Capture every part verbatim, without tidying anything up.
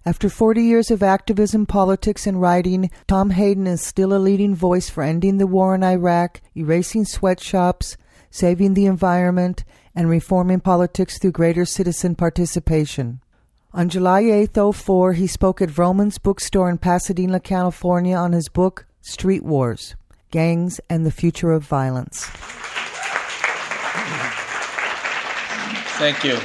After forty years of activism, politics, and writing, Tom Hayden is still a leading voice for ending the war in Iraq, erasing sweatshops, saving the environment, and reforming politics through greater citizen participation. On July eighth, oh four, he spoke at Vroman's bookstore in Pasadena, California on his book, Street Wars, Gangs and the Future of Violence. Thank you.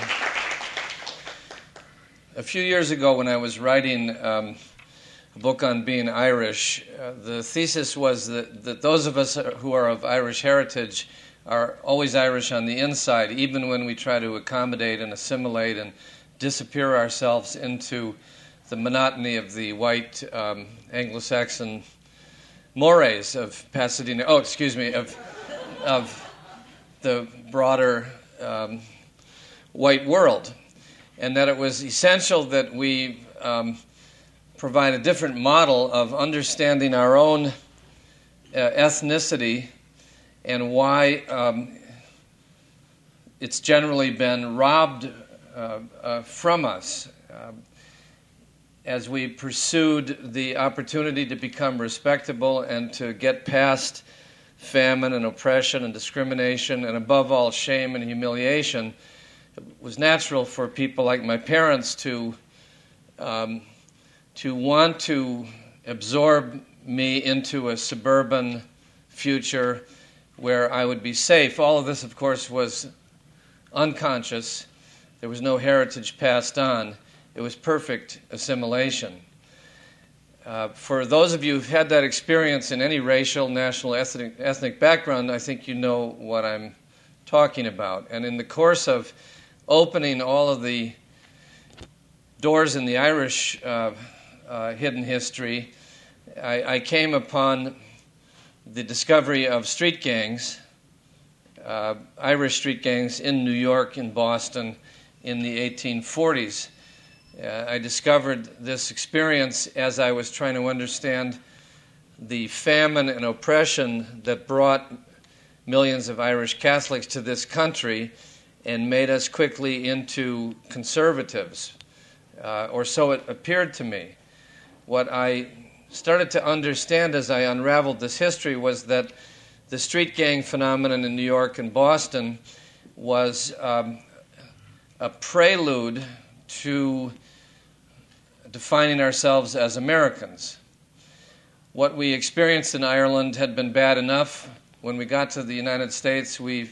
A few years ago when I was writing um, a book on being Irish, uh, the thesis was that, that those of us who are of Irish heritage are always Irish on the inside, even when we try to accommodate and assimilate and disappear ourselves into the monotony of the white um, Anglo-Saxon mores of Pasadena, oh, excuse me, of, of the broader um, white world. And that it was essential that we um, provide a different model of understanding our own uh, ethnicity and why um, it's generally been robbed uh, uh, from us uh, as we pursued the opportunity to become respectable and to get past famine and oppression and discrimination and above all shame and humiliation. It was natural for people like my parents to um, to want to absorb me into a suburban future where I would be safe. All of this, of course, was unconscious. There was no heritage passed on. It was perfect assimilation. Uh, for those of you who've had that experience in any racial, national, ethnic, ethnic background, I think you know what I'm talking about. And in the course of opening all of the doors in the Irish uh, uh, hidden history, I, I came upon the discovery of street gangs, uh, Irish street gangs in New York and Boston in the eighteen forties. Uh, I discovered this experience as I was trying to understand the famine and oppression that brought millions of Irish Catholics to this country and made us quickly into conservatives, uh, or so it appeared to me. What I started to understand as I unraveled this history was that the street gang phenomenon in New York and Boston was um, a prelude to defining ourselves as Americans. What we experienced in Ireland had been bad enough. When we got to the United States, we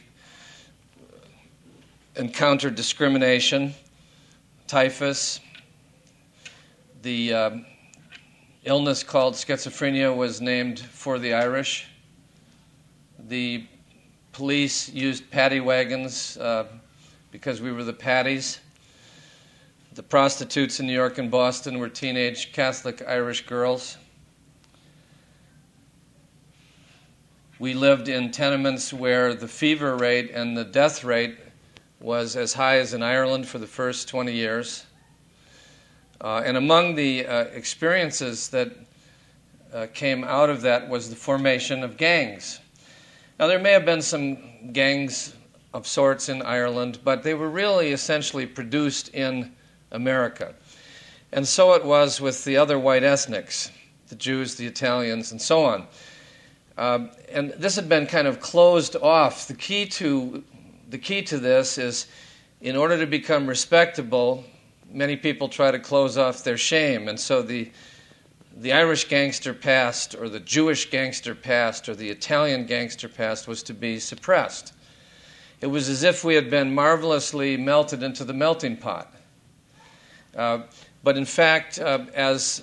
encountered discrimination, typhus. The uh, illness called schizophrenia was named for the Irish. The police used paddy wagons uh, because we were the paddies. The prostitutes in New York and Boston were teenage Catholic Irish girls. We lived in tenements where the fever rate and the death rate was as high as in Ireland for the first twenty years. Uh, and among the uh, experiences that uh, came out of that was the formation of gangs. Now, there may have been some gangs of sorts in Ireland, but they were really essentially produced in America. And so it was with the other white ethnics, the Jews, the Italians, and so on. Um, and this had been kind of closed off. The key to the key to this is, in order to become respectable, many people try to close off their shame. And so the the Irish gangster past, or the Jewish gangster past, or the Italian gangster past was to be suppressed. It was as if we had been marvelously melted into the melting pot. Uh, but in fact, uh, as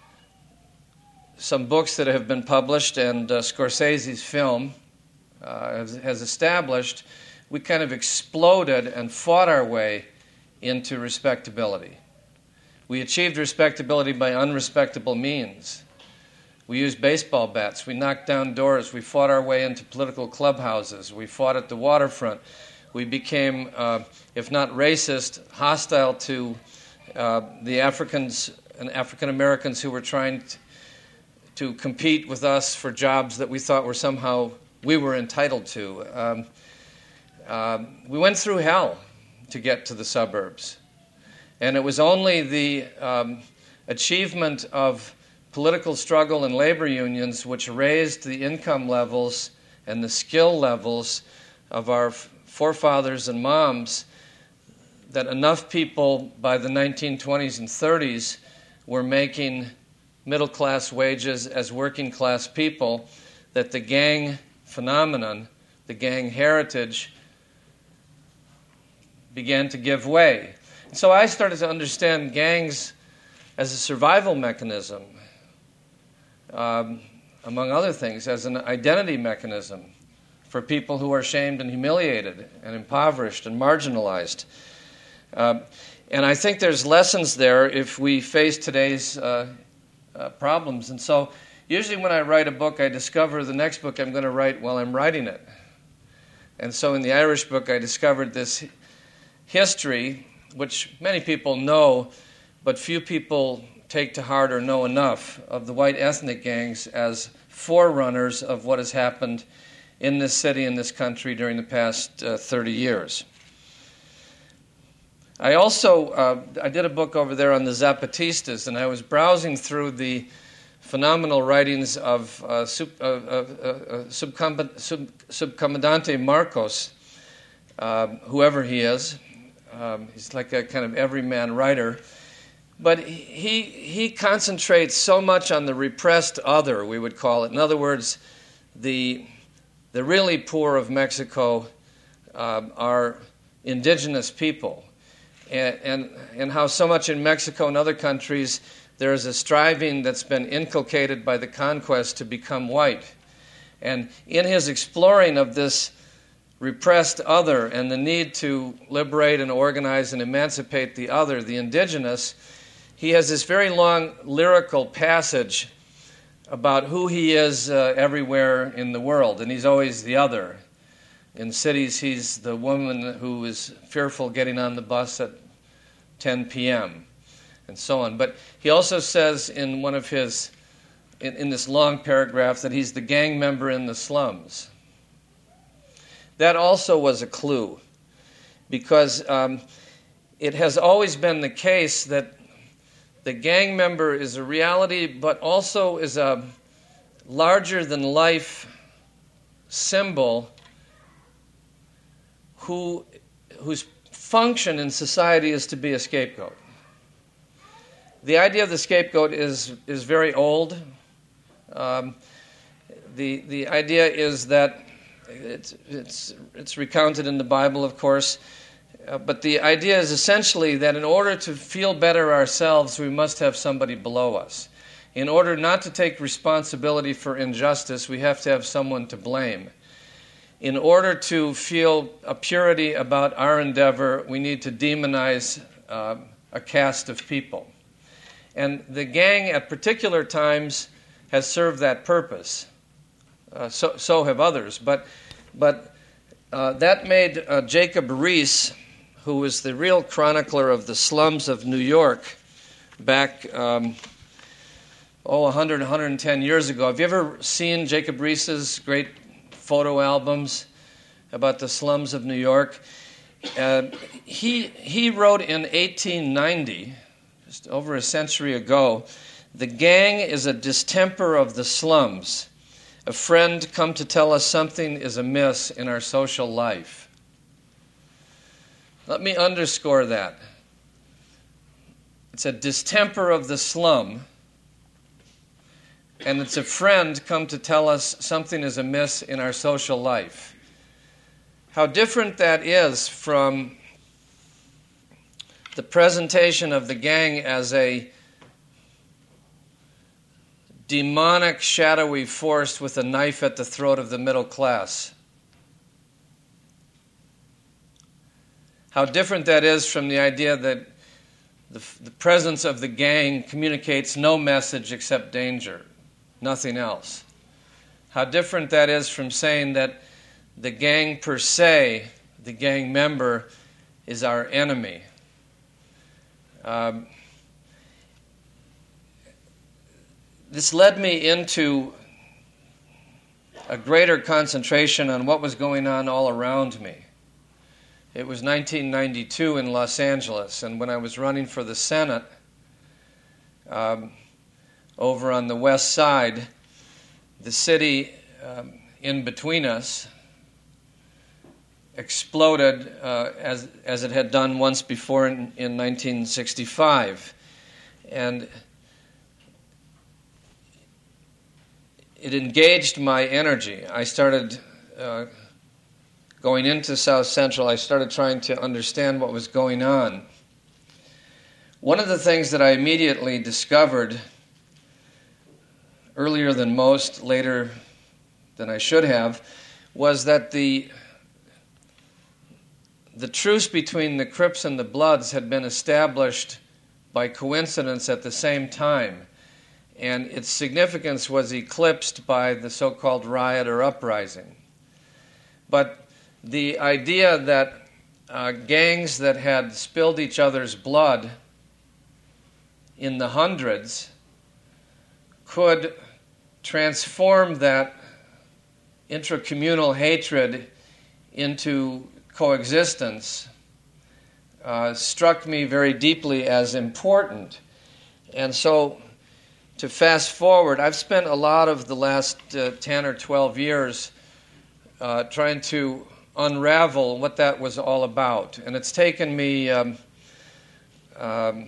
some books that have been published and uh, Scorsese's film uh, has, has established, we kind of exploded and fought our way into respectability. We achieved respectability by unrespectable means. We used baseball bats. We knocked down doors. We fought our way into political clubhouses. We fought at the waterfront. We became, uh, if not racist, hostile to uh, the Africans and African Americans who were trying to, to compete with us for jobs that we thought were somehow we were entitled to. Um, uh, we went through hell to get to the suburbs. And it was only the um, achievement of political struggle and labor unions, which raised the income levels and the skill levels of our forefathers and moms, that enough people by the nineteen twenties and thirties were making middle-class wages as working-class people, that the gang phenomenon, the gang heritage, began to give way. So I started to understand gangs as a survival mechanism, um, among other things, as an identity mechanism for people who are shamed and humiliated and impoverished and marginalized. Uh, and I think there's lessons there if we face today's uh, uh, problems. And so usually when I write a book, I discover the next book I'm going to write while I'm writing it. And so in the Irish book, I discovered this history, which many people know, but few people take to heart or know enough, of the white ethnic gangs as forerunners of what has happened in this city, in this country, during the past uh, thirty years. I also, uh, I did a book over there on the Zapatistas, and I was browsing through the phenomenal writings of uh, sub, uh, uh, uh, Subcom- sub, Subcomandante Marcos, uh, whoever he is. Um, he's like a kind of everyman writer. But he, he concentrates so much on the repressed other, we would call it. In other words, the, the really poor of Mexico uh, are indigenous people. And, and, and how so much in Mexico and other countries there is a striving that's been inculcated by the conquest to become white. And in his exploring of this repressed other and the need to liberate and organize and emancipate the other, the indigenous, he has this very long lyrical passage about who he is uh, everywhere in the world, and he's always the other. In cities, he's the woman who is fearful getting on the bus at ten p.m., and so on. But he also says in one of his, in, in this long paragraph, that he's the gang member in the slums. That also was a clue, because um, it has always been the case that the gang member is a reality, but also is a larger-than-life symbol who, whose function in society is to be a scapegoat. The idea of the scapegoat is, is very old. Um, the, the idea is that it's, it's, it's recounted in the Bible, of course, uh, but the idea is essentially that in order to feel better ourselves, we must have somebody below us. In order not to take responsibility for injustice, we have to have someone to blame. In order to feel a purity about our endeavor, we need to demonize uh, a caste of people. And the gang at particular times has served that purpose. Uh, so, so have others. But, but uh, that made uh, Jacob Riis, who was the real chronicler of the slums of New York back, um, oh, one hundred, one hundred ten years ago. Have you ever seen Jacob Riis's great photo albums about the slums of New York? Uh, he, he wrote in eighteen ninety, just over a century ago, "The gang is a distemper of the slums, a friend come to tell us something is amiss in our social life." Let me underscore that. It's a distemper of the slum, and it's a friend come to tell us something is amiss in our social life. How different that is from the presentation of the gang as a demonic, shadowy force with a knife at the throat of the middle class. How different that is from the idea that the, the presence of the gang communicates no message except danger, nothing else. How different that is from saying that the gang per se, the gang member, is our enemy. Um, this led me into a greater concentration on what was going on all around me. It was nineteen ninety-two in Los Angeles, and when I was running for the Senate, um, over on the west side, the city um, in between us exploded uh, as as it had done once before in, in nineteen sixty-five. And it engaged my energy. I started uh, going into South Central. I started trying to understand what was going on. One of the things that I immediately discovered, earlier than most, later than I should have, was that the the truce between the Crips and the Bloods had been established by coincidence at the same time, and its significance was eclipsed by the so-called riot or uprising. But the idea that uh, gangs that had spilled each other's blood in the hundreds could transform that intracommunal hatred into coexistence uh, struck me very deeply as important. And so, to fast forward, I've spent a lot of the last uh, ten or twelve years uh, trying to unravel what that was all about. And it's taken me um, um,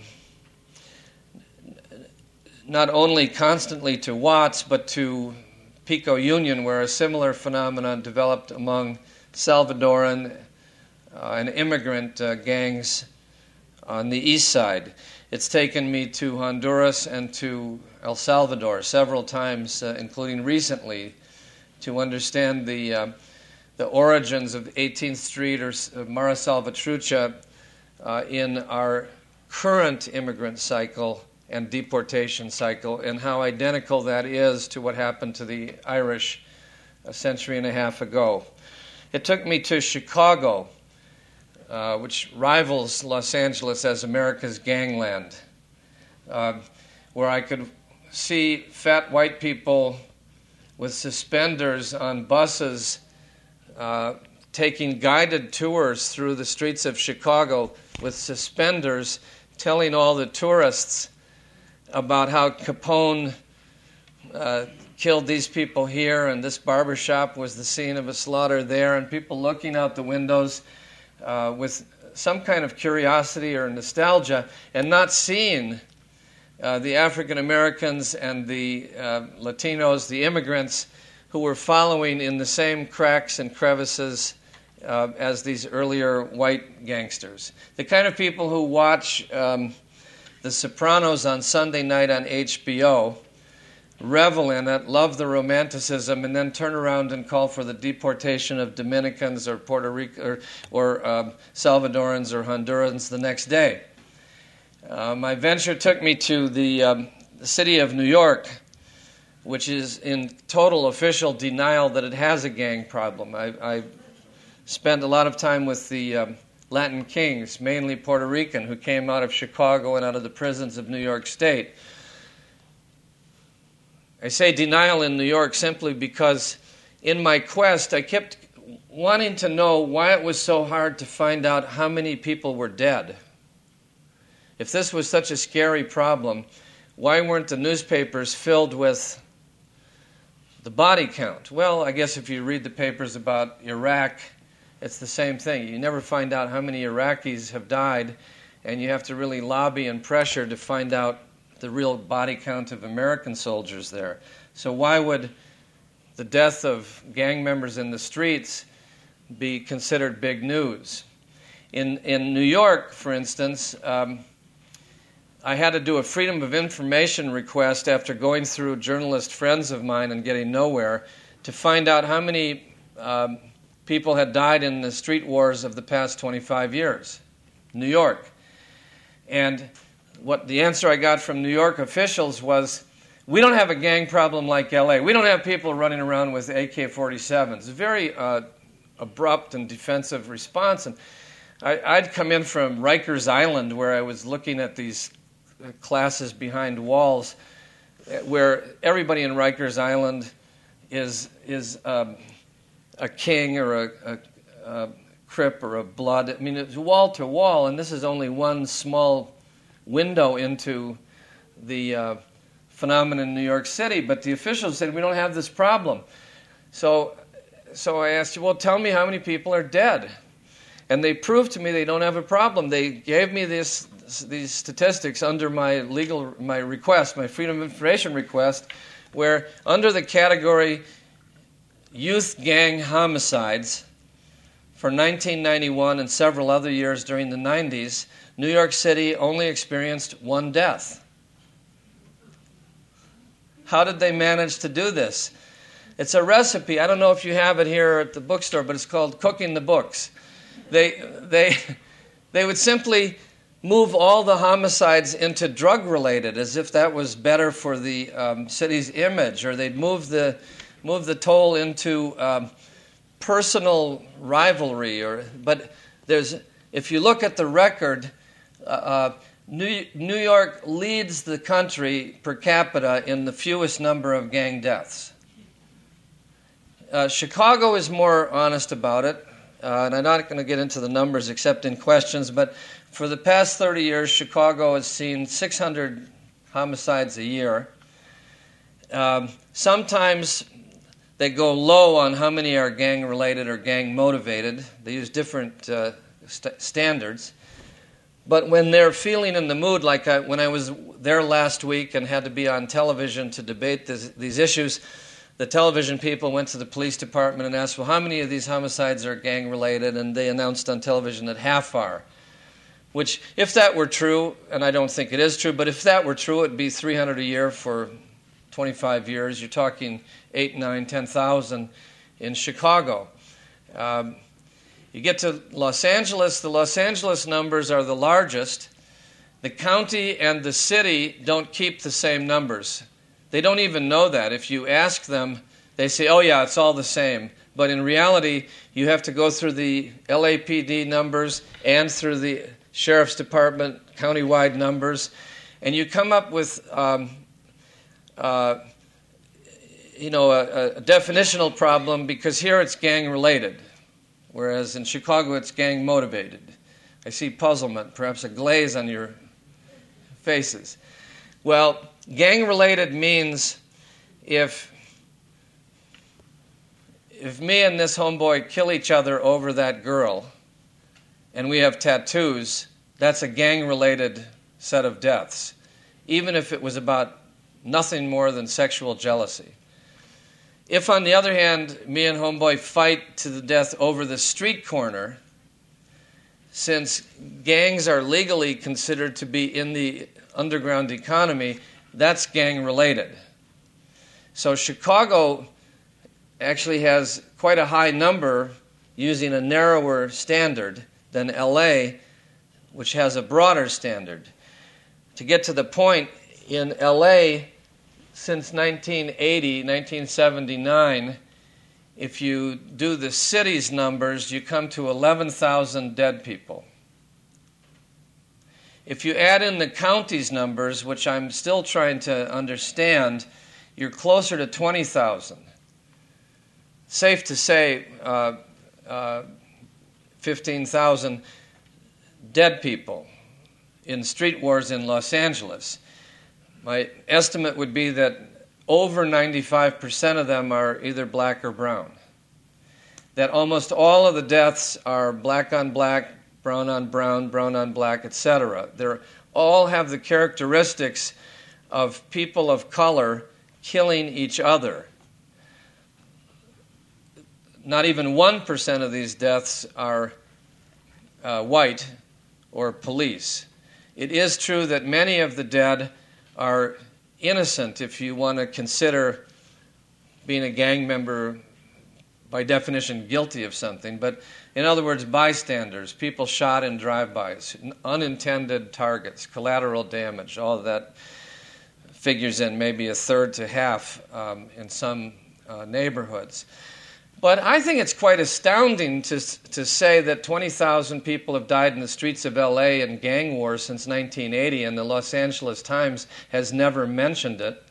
not only constantly to Watts, but to Pico Union, where a similar phenomenon developed among Salvadoran uh, and immigrant uh, gangs on the east side. It's taken me to Honduras and to El Salvador several times, uh, including recently, to understand the uh, the origins of eighteenth Street or uh, Mara Salvatrucha uh, in our current immigrant cycle and deportation cycle, and how identical that is to what happened to the Irish a century and a half ago. It took me to Chicago, uh, which rivals Los Angeles as America's gangland, uh, where I could see fat white people with suspenders on buses uh, taking guided tours through the streets of Chicago with suspenders, telling all the tourists about how Capone uh, killed these people here, and this barbershop was the scene of a slaughter there, and people looking out the windows uh, with some kind of curiosity or nostalgia, and not seeing uh, the African Americans and the uh, Latinos, the immigrants, who were following in the same cracks and crevices uh, as these earlier white gangsters. The kind of people who watch Um, The Sopranos on Sunday night on H B O, revel in it, love the romanticism, and then turn around and call for the deportation of Dominicans or Puerto Rico or, or um, Salvadorans or Hondurans the next day. Uh, my venture took me to the, um, the city of New York, which is in total official denial that it has a gang problem. I, I spent a lot of time with the um, Latin kings, mainly Puerto Rican, who came out of Chicago and out of the prisons of New York State. I say denial in New York simply because in my quest I kept wanting to know why it was so hard to find out how many people were dead. If this was such a scary problem, why weren't the newspapers filled with the body count? Well, I guess if you read the papers about Iraq, it's the same thing. You never find out how many Iraqis have died, and you have to really lobby and pressure to find out the real body count of American soldiers there. So why would the death of gang members in the streets be considered big news? In in New York, for instance, um, I had to do a Freedom of Information request after going through journalist friends of mine and getting nowhere to find out how many um, people had died in the street wars of the past twenty-five years. New York. And what the answer I got from New York officials was, we don't have a gang problem like L A. We don't have people running around with A K forty-sevens. A very uh, abrupt and defensive response. And I, I'd come in from Rikers Island, where I was looking at these classes behind walls, where everybody in Rikers Island is is um, a king or a, a, a Crip or a Blood. I mean, it's wall to wall, and this is only one small window into the uh, phenomenon in New York City, but the officials said, we don't have this problem. So, so I asked, well, tell me how many people are dead. And they proved to me they don't have a problem. They gave me this, these statistics under my legal, my request, my Freedom of Information request, where under the category youth gang homicides for nineteen ninety-one and several other years during the nineties, New York City only experienced one death. How did they manage to do this? It's a recipe. I don't know if you have it here at the bookstore, but it's called Cooking the Books. They, they, they would simply move all the homicides into drug-related, as if that was better for the um, city's image, or they'd move the, move the toll into um, personal rivalry. Or, but there's, if you look at the record, uh, New, New York leads the country per capita in the fewest number of gang deaths. Uh, Chicago is more honest about it, uh, and I'm not going to get into the numbers except in questions, but for the past thirty years, Chicago has seen six hundred homicides a year. Um, sometimes they go low on how many are gang-related or gang-motivated. They use different uh, st- standards. But when they're feeling in the mood, like I, when I was there last week and had to be on television to debate this, these issues, the television people went to the police department and asked, well, how many of these homicides are gang-related? And they announced on television that half are. Which, if that were true, and I don't think it is true, but if that were true, it would be three hundred a year for twenty-five years. You're talking eight, nine, ten thousand in Chicago. Um, you get to Los Angeles, the Los Angeles numbers are the largest. The county and the city don't keep the same numbers. They don't even know that. If you ask them, they say, oh yeah, it's all the same. But in reality, you have to go through the L A P D numbers and through the Sheriff's Department countywide numbers, and you come up with, um, uh, you know, a, a definitional problem, because here it's gang-related, whereas in Chicago it's gang-motivated. I see puzzlement, perhaps a glaze on your faces. Well, gang-related means if if me and this homeboy kill each other over that girl, and we have tattoos, that's a gang-related set of deaths, even if it was about nothing more than sexual jealousy. If, on the other hand, me and homeboy fight to the death over the street corner, since gangs are legally considered to be in the underground economy, that's gang-related. So Chicago actually has quite a high number using a narrower standard than L A, which has a broader standard. To get to the point, in L A, since nineteen eighty, nineteen seventy-nine, if you do the city's numbers, you come to eleven thousand dead people. If you add in the county's numbers, which I'm still trying to understand, you're closer to twenty thousand. Safe to say, uh, uh, fifteen thousand dead people in street wars in Los Angeles. My estimate would be that over ninety-five percent of them are either black or brown. That almost all of the deaths are black on black, brown on brown, brown on black, et cetera. They all have the characteristics of people of color killing each other. Not even one percent of these deaths are uh, white or police. It is true that many of the dead are innocent if you want to consider being a gang member by definition guilty of something, but in other words, bystanders, people shot in drive-bys, unintended targets, collateral damage, all of that figures in maybe a third to half um, in some uh, neighborhoods. But I think it's quite astounding to to say that twenty thousand people have died in the streets of L A in gang wars since nineteen eighty, and the Los Angeles Times has never mentioned it.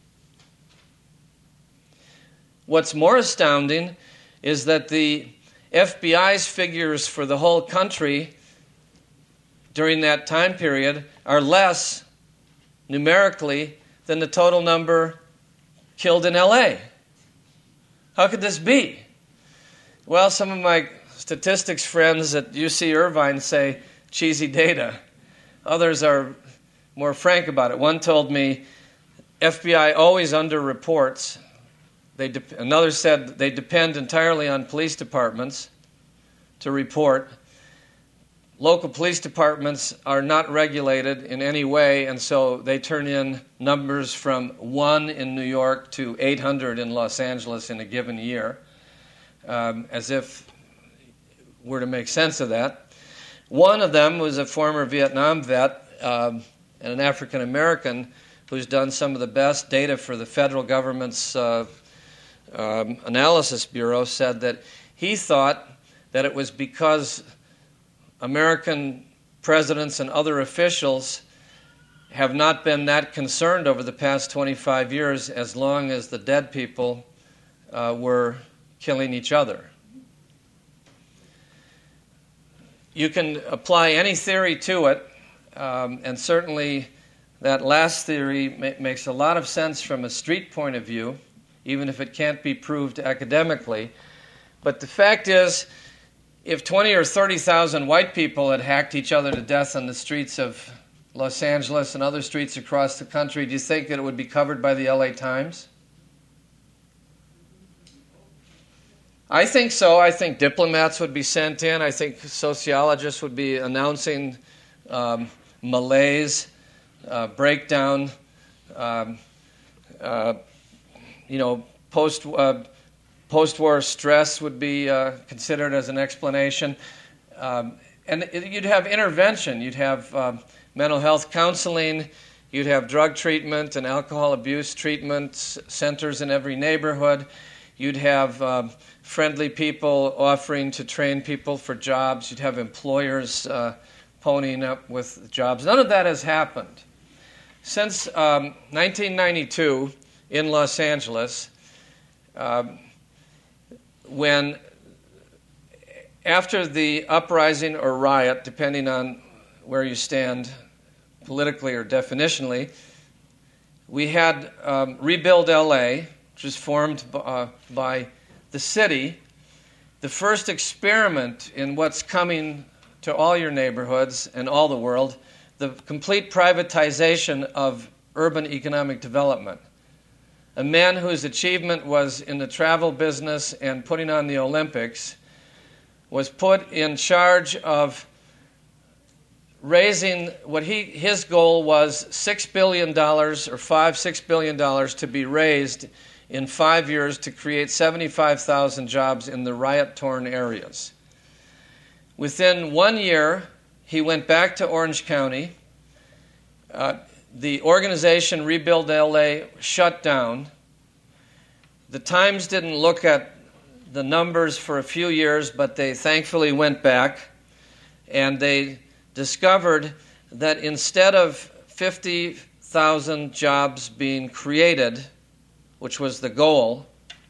What's more astounding is that the F B I's figures for the whole country during that time period are less numerically than the total number killed in L A. How could this be? Well, some of my statistics friends at U C Irvine say cheesy data. Others are more frank about it. One told me F B I always underreports. They de- another said they depend entirely on police departments to report. Local police departments are not regulated in any way, and so they turn in numbers from one in New York to eight hundred in Los Angeles in a given year, um, as if we're to make sense of that. One of them was a former Vietnam vet um, and an African American who's done some of the best data for the federal government's uh, um, analysis bureau, said that he thought that it was because American presidents and other officials have not been that concerned over the past twenty-five years as long as the dead people uh, were killing each other. You can apply any theory to it, um, and certainly that last theory ma- makes a lot of sense from a street point of view, even if it can't be proved academically. But the fact is, if twenty or thirty thousand white people had hacked each other to death on the streets of Los Angeles and other streets across the country, do you think that it would be covered by the L A Times? I think so. I think diplomats would be sent in. I think sociologists would be announcing um, malaise, uh, breakdown, um, uh, you know, post uh, post-war stress would be uh, considered as an explanation, um, and it, you'd have intervention. You'd have uh, mental health counseling. You'd have drug treatment and alcohol abuse treatment centers in every neighborhood. You'd have uh, friendly people offering to train people for jobs. You'd have employers uh, ponying up with jobs. None of that has happened. Since um, nineteen ninety-two in Los Angeles, uh, when after the uprising or riot, depending on where you stand politically or definitionally, we had um, Rebuild L A, which was formed uh, by the city, the first experiment in what's coming to all your neighborhoods and all the world, the complete privatization of urban economic development. A man whose achievement was in the travel business and putting on the Olympics was put in charge of raising what he his goal was six billion dollars or five, six billion dollars to be raised in five years to create seventy-five thousand jobs in the riot-torn areas. Within one year, he went back to Orange County. Uh, the organization Rebuild L A shut down. The Times didn't look at the numbers for a few years, but they thankfully went back, and they discovered that instead of fifty thousand jobs being created, which was the goal,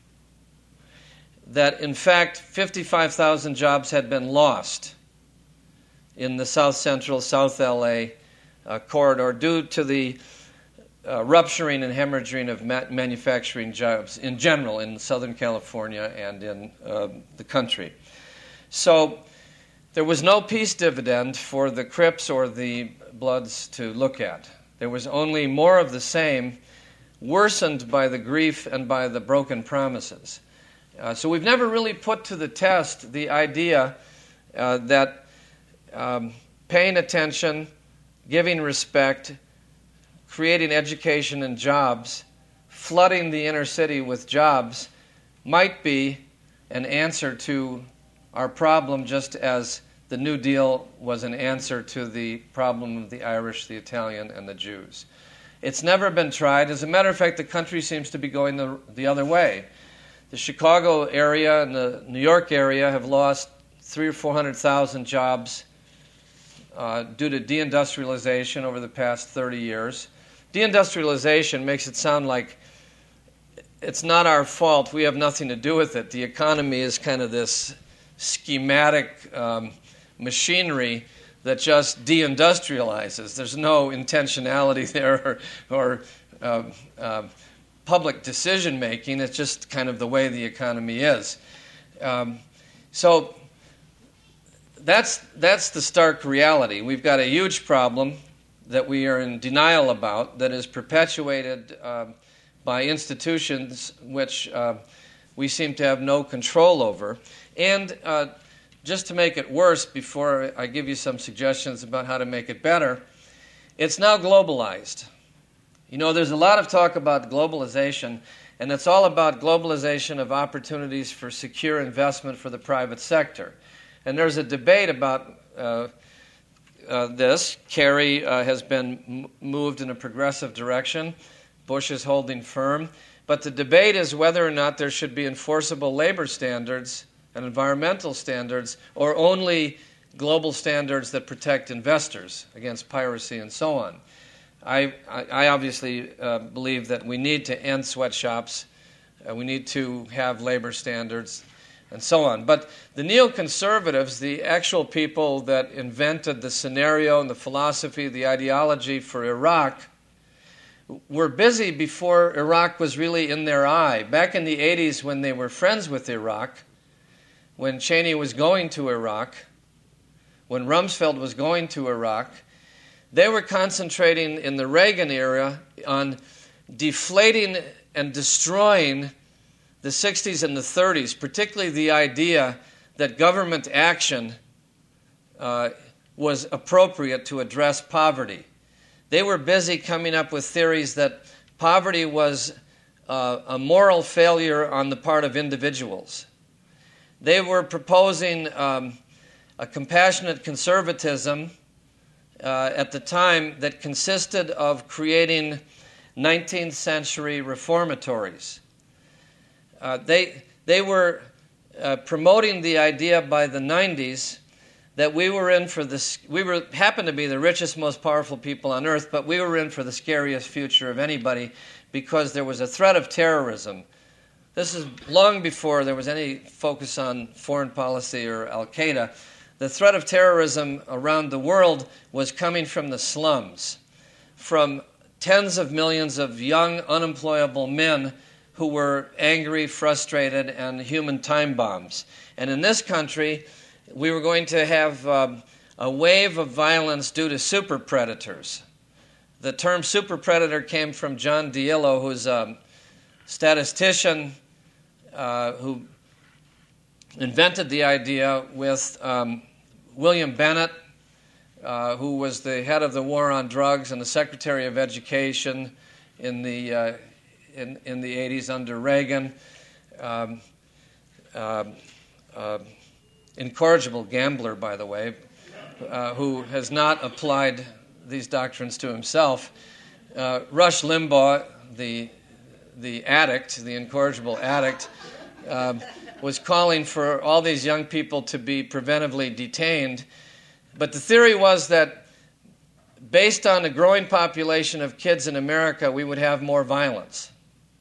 that in fact fifty-five thousand jobs had been lost in the South Central, South L A uh, corridor due to the uh, rupturing and hemorrhaging of ma- manufacturing jobs in general in Southern California and in uh, the country. So there was no peace dividend for the Crips or the Bloods to look at. There was only more of the same, worsened by the grief and by the broken promises. Uh, so we've never really put to the test the idea uh, that um, paying attention, giving respect, creating education and jobs, flooding the inner city with jobs might be an answer to our problem, just as the New Deal was an answer to the problem of the Irish, the Italian, and the Jews. It's never been tried. As a matter of fact, the country seems to be going the, the other way. The Chicago area and the New York area have lost three or four hundred thousand jobs uh, due to deindustrialization over the past thirty years. Deindustrialization makes it sound like it's not our fault. We have nothing to do with it. The economy is kind of this schematic um, machinery that just deindustrializes. There's no intentionality there or, or uh, uh, public decision-making. It's just kind of the way the economy is. Um, so that's, that's the stark reality. We've got a huge problem that we are in denial about that is perpetuated uh, by institutions which uh, we seem to have no control over. And uh, just to make it worse, before I give you some suggestions about how to make it better, it's now globalized. You know, there's a lot of talk about globalization, and it's all about globalization of opportunities for secure investment for the private sector. And there's a debate about uh, uh, this. Kerry uh, has been m- moved in a progressive direction. Bush is holding firm. But the debate is whether or not there should be enforceable labor standards and environmental standards, or only global standards that protect investors against piracy and so on. I, I, I obviously uh, believe that we need to end sweatshops, uh, we need to have labor standards, and so on. But the neoconservatives, the actual people that invented the scenario and the philosophy, the ideology for Iraq, were busy before Iraq was really in their eye. Back in the eighties, when they were friends with Iraq, when Cheney was going to Iraq, when Rumsfeld was going to Iraq, they were concentrating in the Reagan era on deflating and destroying the sixties and the thirties, particularly the idea that government action uh, was appropriate to address poverty. They were busy coming up with theories that poverty was uh, a moral failure on the part of individuals. They were proposing um, a compassionate conservatism uh, at the time that consisted of creating nineteenth century reformatories. Uh, they, they were uh, promoting the idea by the nineties that we were in for this, we were happened to be the richest, most powerful people on earth, but we were in for the scariest future of anybody because there was a threat of terrorism. This is long before there was any focus on foreign policy or Al-Qaeda. The threat of terrorism around the world was coming from the slums, from tens of millions of young, unemployable men who were angry, frustrated, and human time bombs. And in this country, we were going to have um, a wave of violence due to super predators. The term super predator came from John Diillo, who's a statistician uh, who invented the idea with um, William Bennett, uh, who was the head of the War on Drugs and the Secretary of Education in the uh, in, in the eighties under Reagan. Um, uh, uh, incorrigible gambler, by the way, uh, who has not applied these doctrines to himself. Uh, Rush Limbaugh, the the addict, the incorrigible addict, uh, was calling for all these young people to be preventively detained. But the theory was that based on a growing population of kids in America, we would have more violence.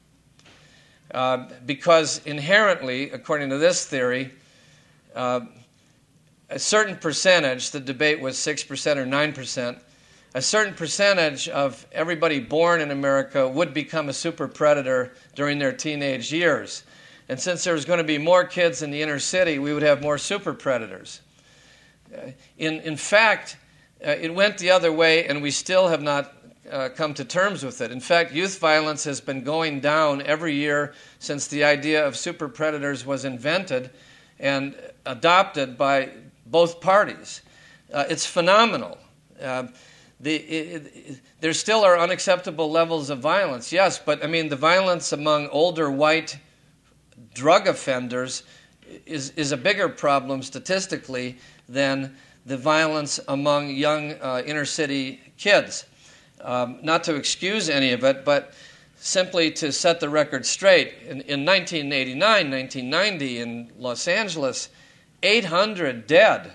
Uh, because inherently, according to this theory, uh, a certain percentage, the debate was six percent or nine percent, a certain percentage of everybody born in America would become a super predator during their teenage years. And since there was going to be more kids in the inner city, we would have more super predators. Uh, in, in fact, uh, it went the other way, and we still have not uh, come to terms with it. In fact, youth violence has been going down every year since the idea of super predators was invented and adopted by both parties. Uh, it's phenomenal. Uh, the, it, it, there still are unacceptable levels of violence, yes, but I mean the violence among older white drug offenders is, is a bigger problem statistically than the violence among young uh, inner city kids. Um, not to excuse any of it, but simply to set the record straight. In, in nineteen eighty-nine, nineteen ninety in Los Angeles, eight hundred dead.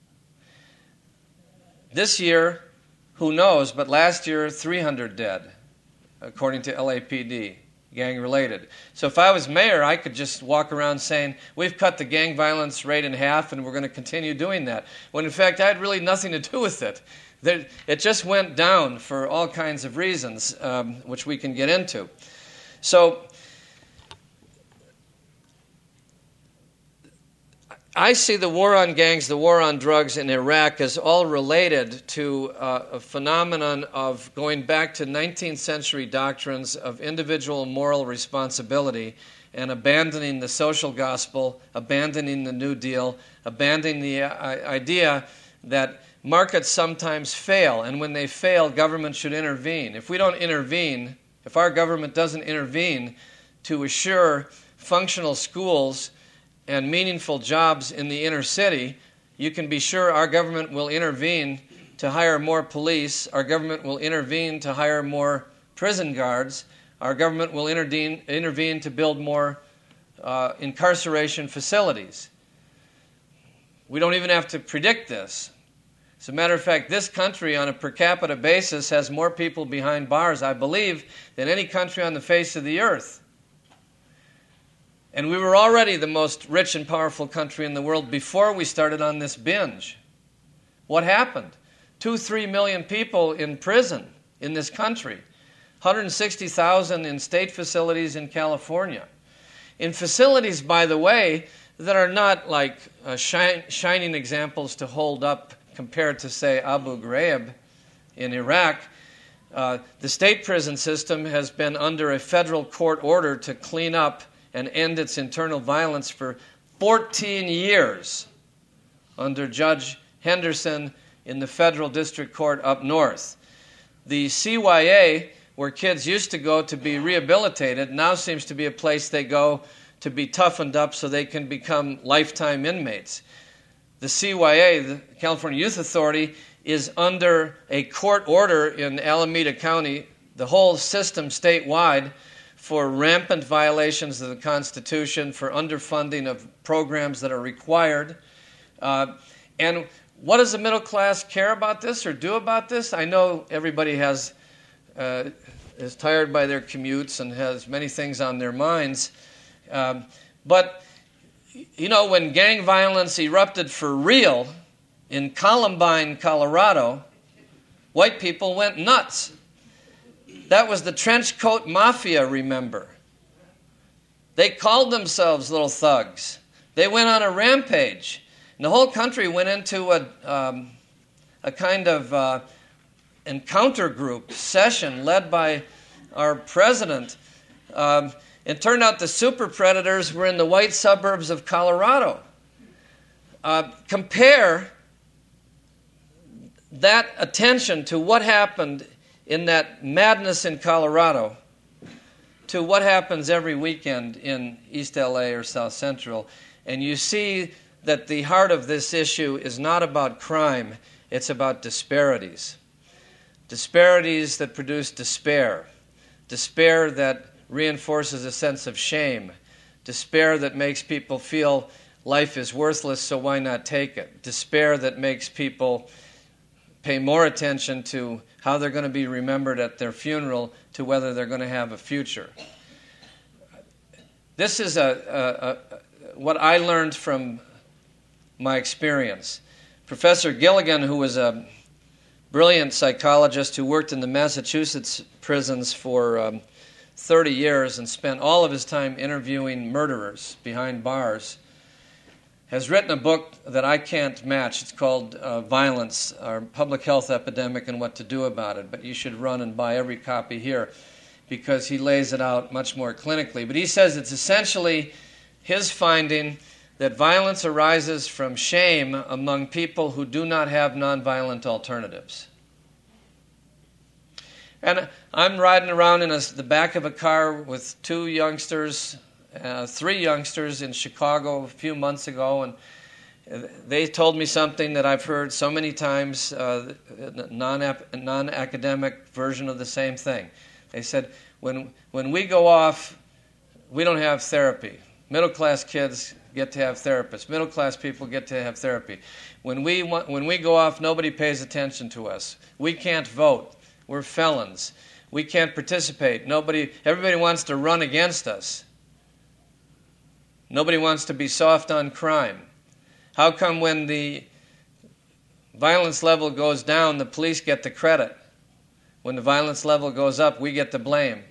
This year, who knows, but last year, three hundred dead, according to L A P D. gang-related. So if I was mayor, I could just walk around saying, we've cut the gang violence rate in half and we're going to continue doing that. When in fact, I had really nothing to do with it. It just went down for all kinds of reasons, um, which we can get into. So I see the war on gangs, the war on drugs in Iraq as all related to uh, a phenomenon of going back to nineteenth century doctrines of individual moral responsibility and abandoning the social gospel, abandoning the New Deal, abandoning the uh, idea that markets sometimes fail, and when they fail, government should intervene. If we don't intervene, if our government doesn't intervene to assure functional schools and meaningful jobs in the inner city, you can be sure our government will intervene to hire more police, our government will intervene to hire more prison guards, our government will intervene, intervene to build more uh, incarceration facilities. We don't even have to predict this. As a matter of fact, this country on a per capita basis has more people behind bars, I believe, than any country on the face of the earth. And we were already the most rich and powerful country in the world before we started on this binge. What happened? Two, three million people in prison in this country. one hundred sixty thousand in state facilities in California. In facilities, by the way, that are not like uh, shine, shining examples to hold up compared to, say, Abu Ghraib in Iraq. Uh, the state prison system has been under a federal court order to clean up and end its internal violence for fourteen years under Judge Henderson in the federal district court up north. The C Y A, where kids used to go to be rehabilitated, now seems to be a place they go to be toughened up so they can become lifetime inmates. The C Y A, the California Youth Authority, is under a court order in Alameda County, the whole system statewide, for rampant violations of the Constitution, for underfunding of programs that are required. Uh, and what does the middle class care about this or do about this? I know everybody has uh, is tired by their commutes and has many things on their minds. Um, but, you know, when gang violence erupted for real in Columbine, Colorado, white people went nuts. That was the trench coat mafia, remember. They called themselves little thugs. They went on a rampage. And the whole country went into a, um, a kind of uh, encounter group session led by our president. Um, it turned out the super predators were in the white suburbs of Colorado. Uh, compare that attention to what happened in that madness in Colorado to what happens every weekend in East L A or South Central, and you see that the heart of this issue is not about crime, it's about disparities. Disparities that produce despair. Despair that reinforces a sense of shame. Despair that makes people feel life is worthless, so why not take it? Despair that makes people pay more attention to how they're going to be remembered at their funeral to whether they're going to have a future. This is a, a, a, what I learned from my experience. Professor Gilligan, who was a brilliant psychologist who worked in the Massachusetts prisons for um, thirty years and spent all of his time interviewing murderers behind bars, has written a book that I can't match. It's called uh, Violence, Our Public Health Epidemic and What to Do About It. But you should run and buy every copy here because he lays it out much more clinically. But he says it's essentially his finding that violence arises from shame among people who do not have nonviolent alternatives. And I'm riding around in a, the back of a car with two youngsters, Uh, three youngsters in Chicago a few months ago, and they told me something that I've heard so many times, uh, non non-academic version of the same thing. They said, when when we go off, we don't have therapy. Middle-class kids get to have therapists. Middle-class people get to have therapy. When we when we go off, nobody pays attention to us. We can't vote. We're felons. We can't participate. Nobody, everybody wants to run against us. Nobody wants to be soft on crime. How come when the violence level goes down, the police get the credit? When the violence level goes up, we get the blame.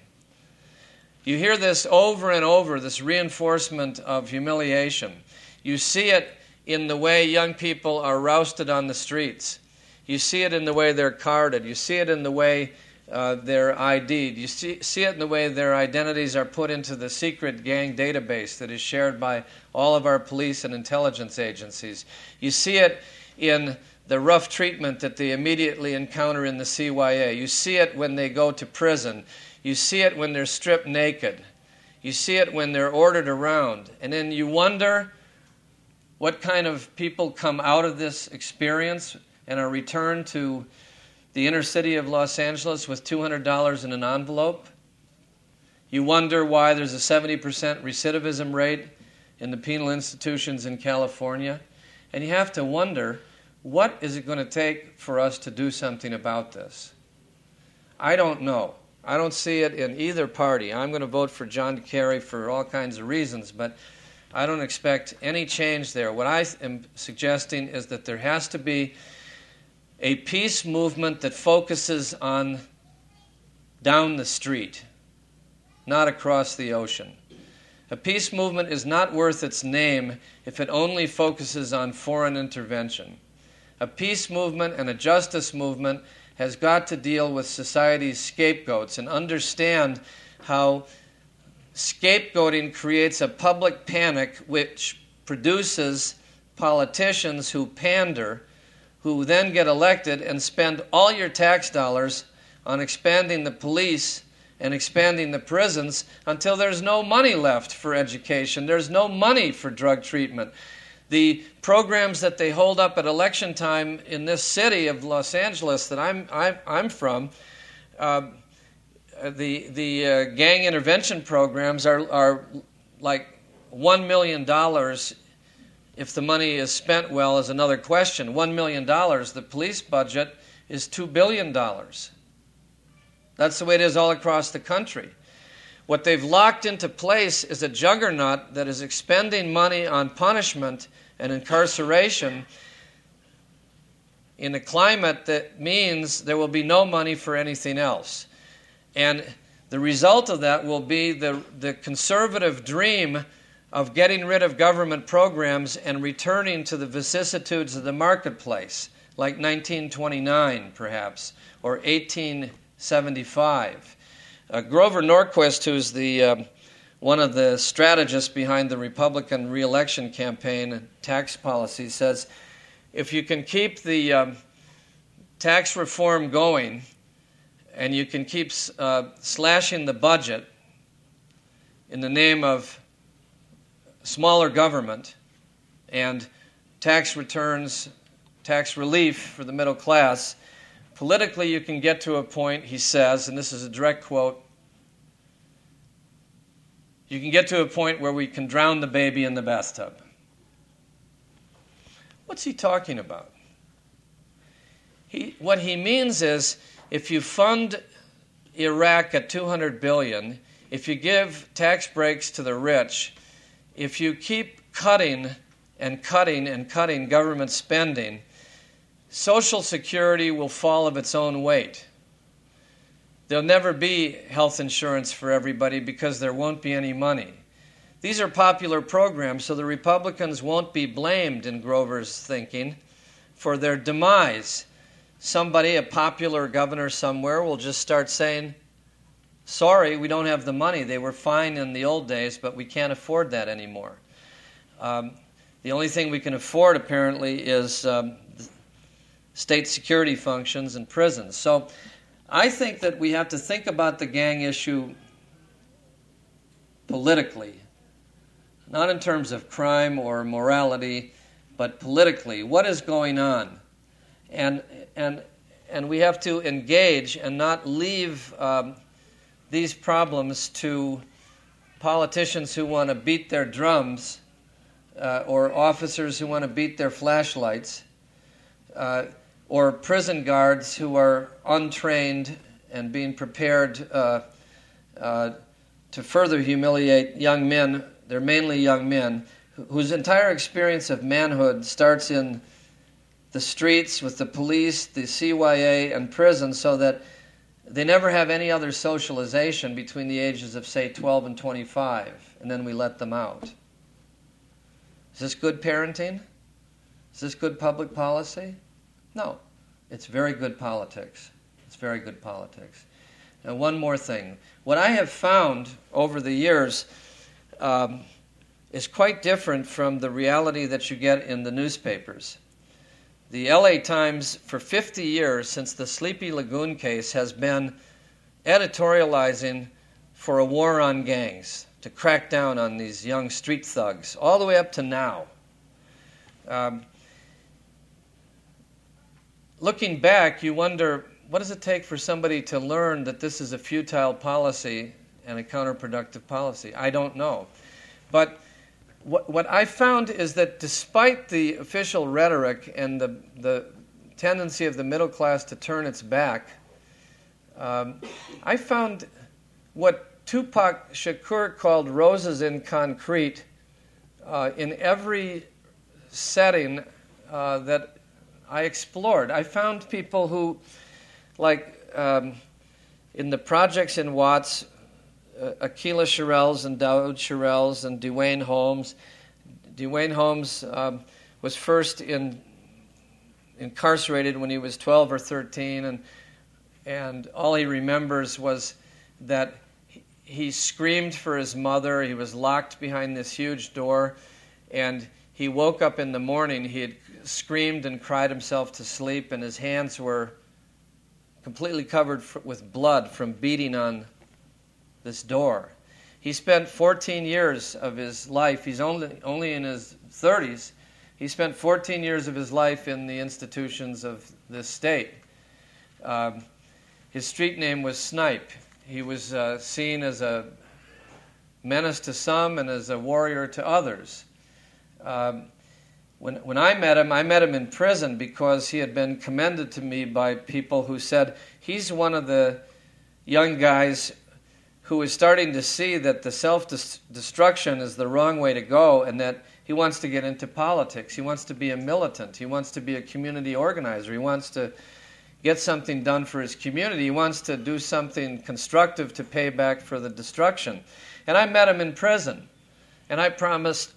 You hear this over and over, this reinforcement of humiliation. You see it in the way young people are rousted on the streets. You see it in the way they're carded. You see it in the way uh, they're I D'd. You see, see it in the way their identities are put into the secret gang database that is shared by all of our police and intelligence agencies. You see it in the rough treatment that they immediately encounter in the C Y A. You see it when they go to prison. You see it when they're stripped naked. You see it when they're ordered around. And then you wonder what kind of people come out of this experience and are returned to the inner city of Los Angeles with two hundred dollars in an envelope. You wonder why there's a seventy percent recidivism rate in the penal institutions in California. And you have to wonder, what is it going to take for us to do something about this? I don't know. I don't see it in either party. I'm going to vote for John Kerry for all kinds of reasons, but I don't expect any change there. What I am suggesting is that there has to be a peace movement that focuses on down the street, not across the ocean. A peace movement is not worth its name if it only focuses on foreign intervention. A peace movement and a justice movement has got to deal with society's scapegoats and understand how scapegoating creates a public panic which produces politicians who pander, who then get elected and spend all your tax dollars on expanding the police and expanding the prisons until there's no money left for education. There's no money for drug treatment. The programs that they hold up at election time in this city of Los Angeles that I'm I'm, I'm from, uh, the the uh, gang intervention programs are are like one million dollars. If the money is spent well, is another question. One million dollars. The police budget is two billion dollars. That's the way it is all across the country. What they've locked into place is a juggernaut that is expending money on punishment and incarceration in a climate that means there will be no money for anything else. And the result of that will be the, the conservative dream of getting rid of government programs and returning to the vicissitudes of the marketplace, like nineteen twenty-nine, perhaps, or eighteen seventy-five. Uh, Grover Norquist, who's the uh, one of the strategists behind the Republican re-election campaign and tax policy, says, if you can keep the um, tax reform going and you can keep uh, slashing the budget in the name of smaller government and tax returns, tax relief for the middle class, politically you can get to a point, he says, and this is a direct quote, you can get to a point where we can drown the baby in the bathtub. What's he talking about? He, what he means is, if you fund Iraq at two hundred billion dollars, if you give tax breaks to the rich, if you keep cutting and cutting and cutting government spending, Social Security will fall of its own weight. There'll never be health insurance for everybody because there won't be any money. These are popular programs, so the Republicans won't be blamed, in Grover's thinking, for their demise. Somebody, a popular governor somewhere, will just start saying, sorry, we don't have the money. They were fine in the old days, but we can't afford that anymore. Um, the only thing we can afford, apparently, is um, state security functions and prisons. So I think that we have to think about the gang issue politically, not in terms of crime or morality, but politically. What is going on? And and and we have to engage and not leave um, these problems to politicians who want to beat their drums uh, or officers who want to beat their flashlights uh, or prison guards who are untrained and being prepared uh, uh, to further humiliate young men. They're mainly young men whose entire experience of manhood starts in the streets with the police, the C Y A, and prison, so that they never have any other socialization between the ages of, say, twelve and twenty-five, and then we let them out. Is this good parenting? Is this good public policy? No. It's very good politics. It's very good politics. And one more thing. What I have found over the years um, is quite different from the reality that you get in the newspapers. The L A Times, for fifty years, since the Sleepy Lagoon case, has been editorializing for a war on gangs, to crack down on these young street thugs, all the way up to now. Um, looking back, you wonder, what does it take for somebody to learn that this is a futile policy and a counterproductive policy? I don't know. But what, what I found is that despite the official rhetoric and the, the tendency of the middle class to turn its back, um, I found what Tupac Shakur called roses in concrete uh, in every setting uh, that I explored. I found people who, like um, in the projects in Watts, uh, Aquila Shirelles and Daoud Shirelles and Dwayne Holmes. Dwayne Holmes um, was first in, incarcerated when he was twelve or thirteen, and and all he remembers was that he screamed for his mother. He was locked behind this huge door, and he woke up in the morning. He had screamed and cried himself to sleep, and his hands were completely covered f- with blood from beating on this door. He spent fourteen years of his life, he's only, only in his thirties, he spent fourteen years of his life in the institutions of this state. Um, his street name was Snipe. He was uh, seen as a menace to some and as a warrior to others. Um, when, when I met him, I met him in prison because he had been commended to me by people who said he's one of the young guys who is starting to see that the self-destruction is the wrong way to go, and that he wants to get into politics. He wants to be a militant. He wants to be a community organizer. He wants to get something done for his community. He wants to do something constructive to pay back for the destruction. And I met him in prison, and I promised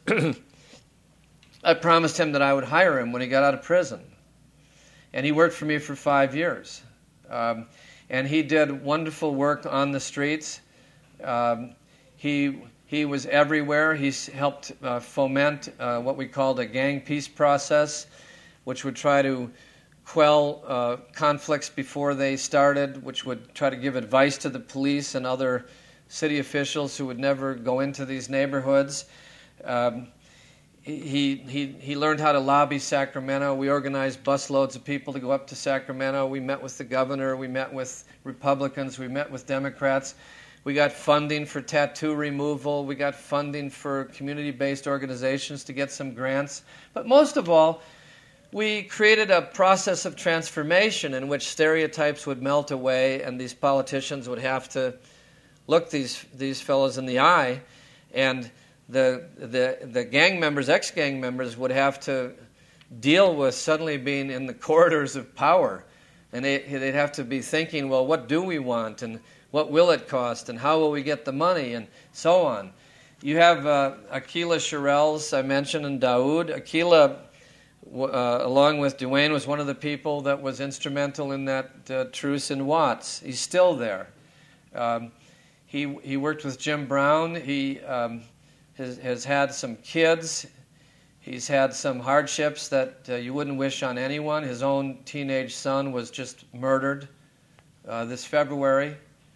I promised him that I would hire him when he got out of prison. And he worked for me for five years. Um, and he did wonderful work on the streets. Um, he he was everywhere. He helped uh, foment uh, what we called a gang peace process, which would try to quell uh, conflicts before they started, which would try to give advice to the police and other city officials who would never go into these neighborhoods. Um, he, he, he learned how to lobby Sacramento. We organized busloads of people to go up to Sacramento. We met with the governor. We met with Republicans. We met with Democrats. We got funding for tattoo removal. We got funding for community-based organizations to get some grants. But most of all, we created a process of transformation in which stereotypes would melt away, and these politicians would have to look these these fellows in the eye, and the the the gang members, ex-gang members, would have to deal with suddenly being in the corridors of power, and they, they'd have to be thinking, well, what do we want, and what will it cost, and how will we get the money, and so on. You have uh, Aquila Shirelles, I mentioned, and Daoud. Aquila, Uh, along with Dwayne, was one of the people that was instrumental in that uh, truce in Watts. He's still there. Um, he he worked with Jim Brown. He um, has, has had some kids. He's had some hardships that uh, you wouldn't wish on anyone. His own teenage son was just murdered uh, this February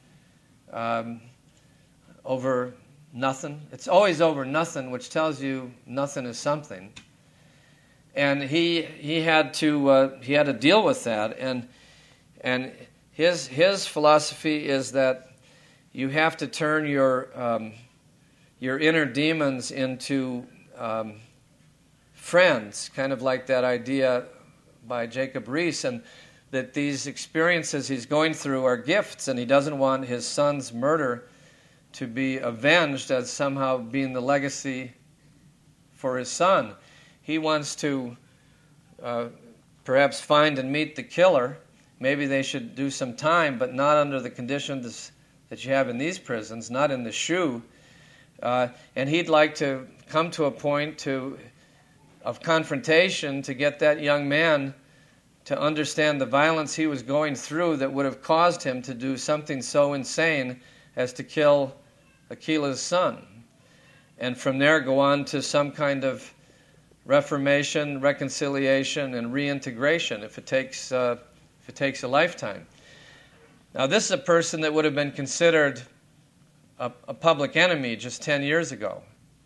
um, over nothing. It's always over nothing, which tells you nothing is something. And he he had to uh, he had to deal with that, and and his his philosophy is that you have to turn your um, your inner demons into um, friends, kind of like that idea by Jacob Riis. And that these experiences he's going through are gifts, and he doesn't want his son's murder to be avenged as somehow being the legacy for his son. He wants to uh, perhaps find and meet the killer. Maybe they should do some time, but not under the conditions that you have in these prisons, not in the shoe. Uh, and he'd like to come to a point to of confrontation to get that young man to understand the violence he was going through that would have caused him to do something so insane as to kill Aquila's son. And from there go on to some kind of reformation, reconciliation, and reintegration if it takes uh, if it takes a lifetime. Now, this is a person that would have been considered a, a public enemy just ten years ago.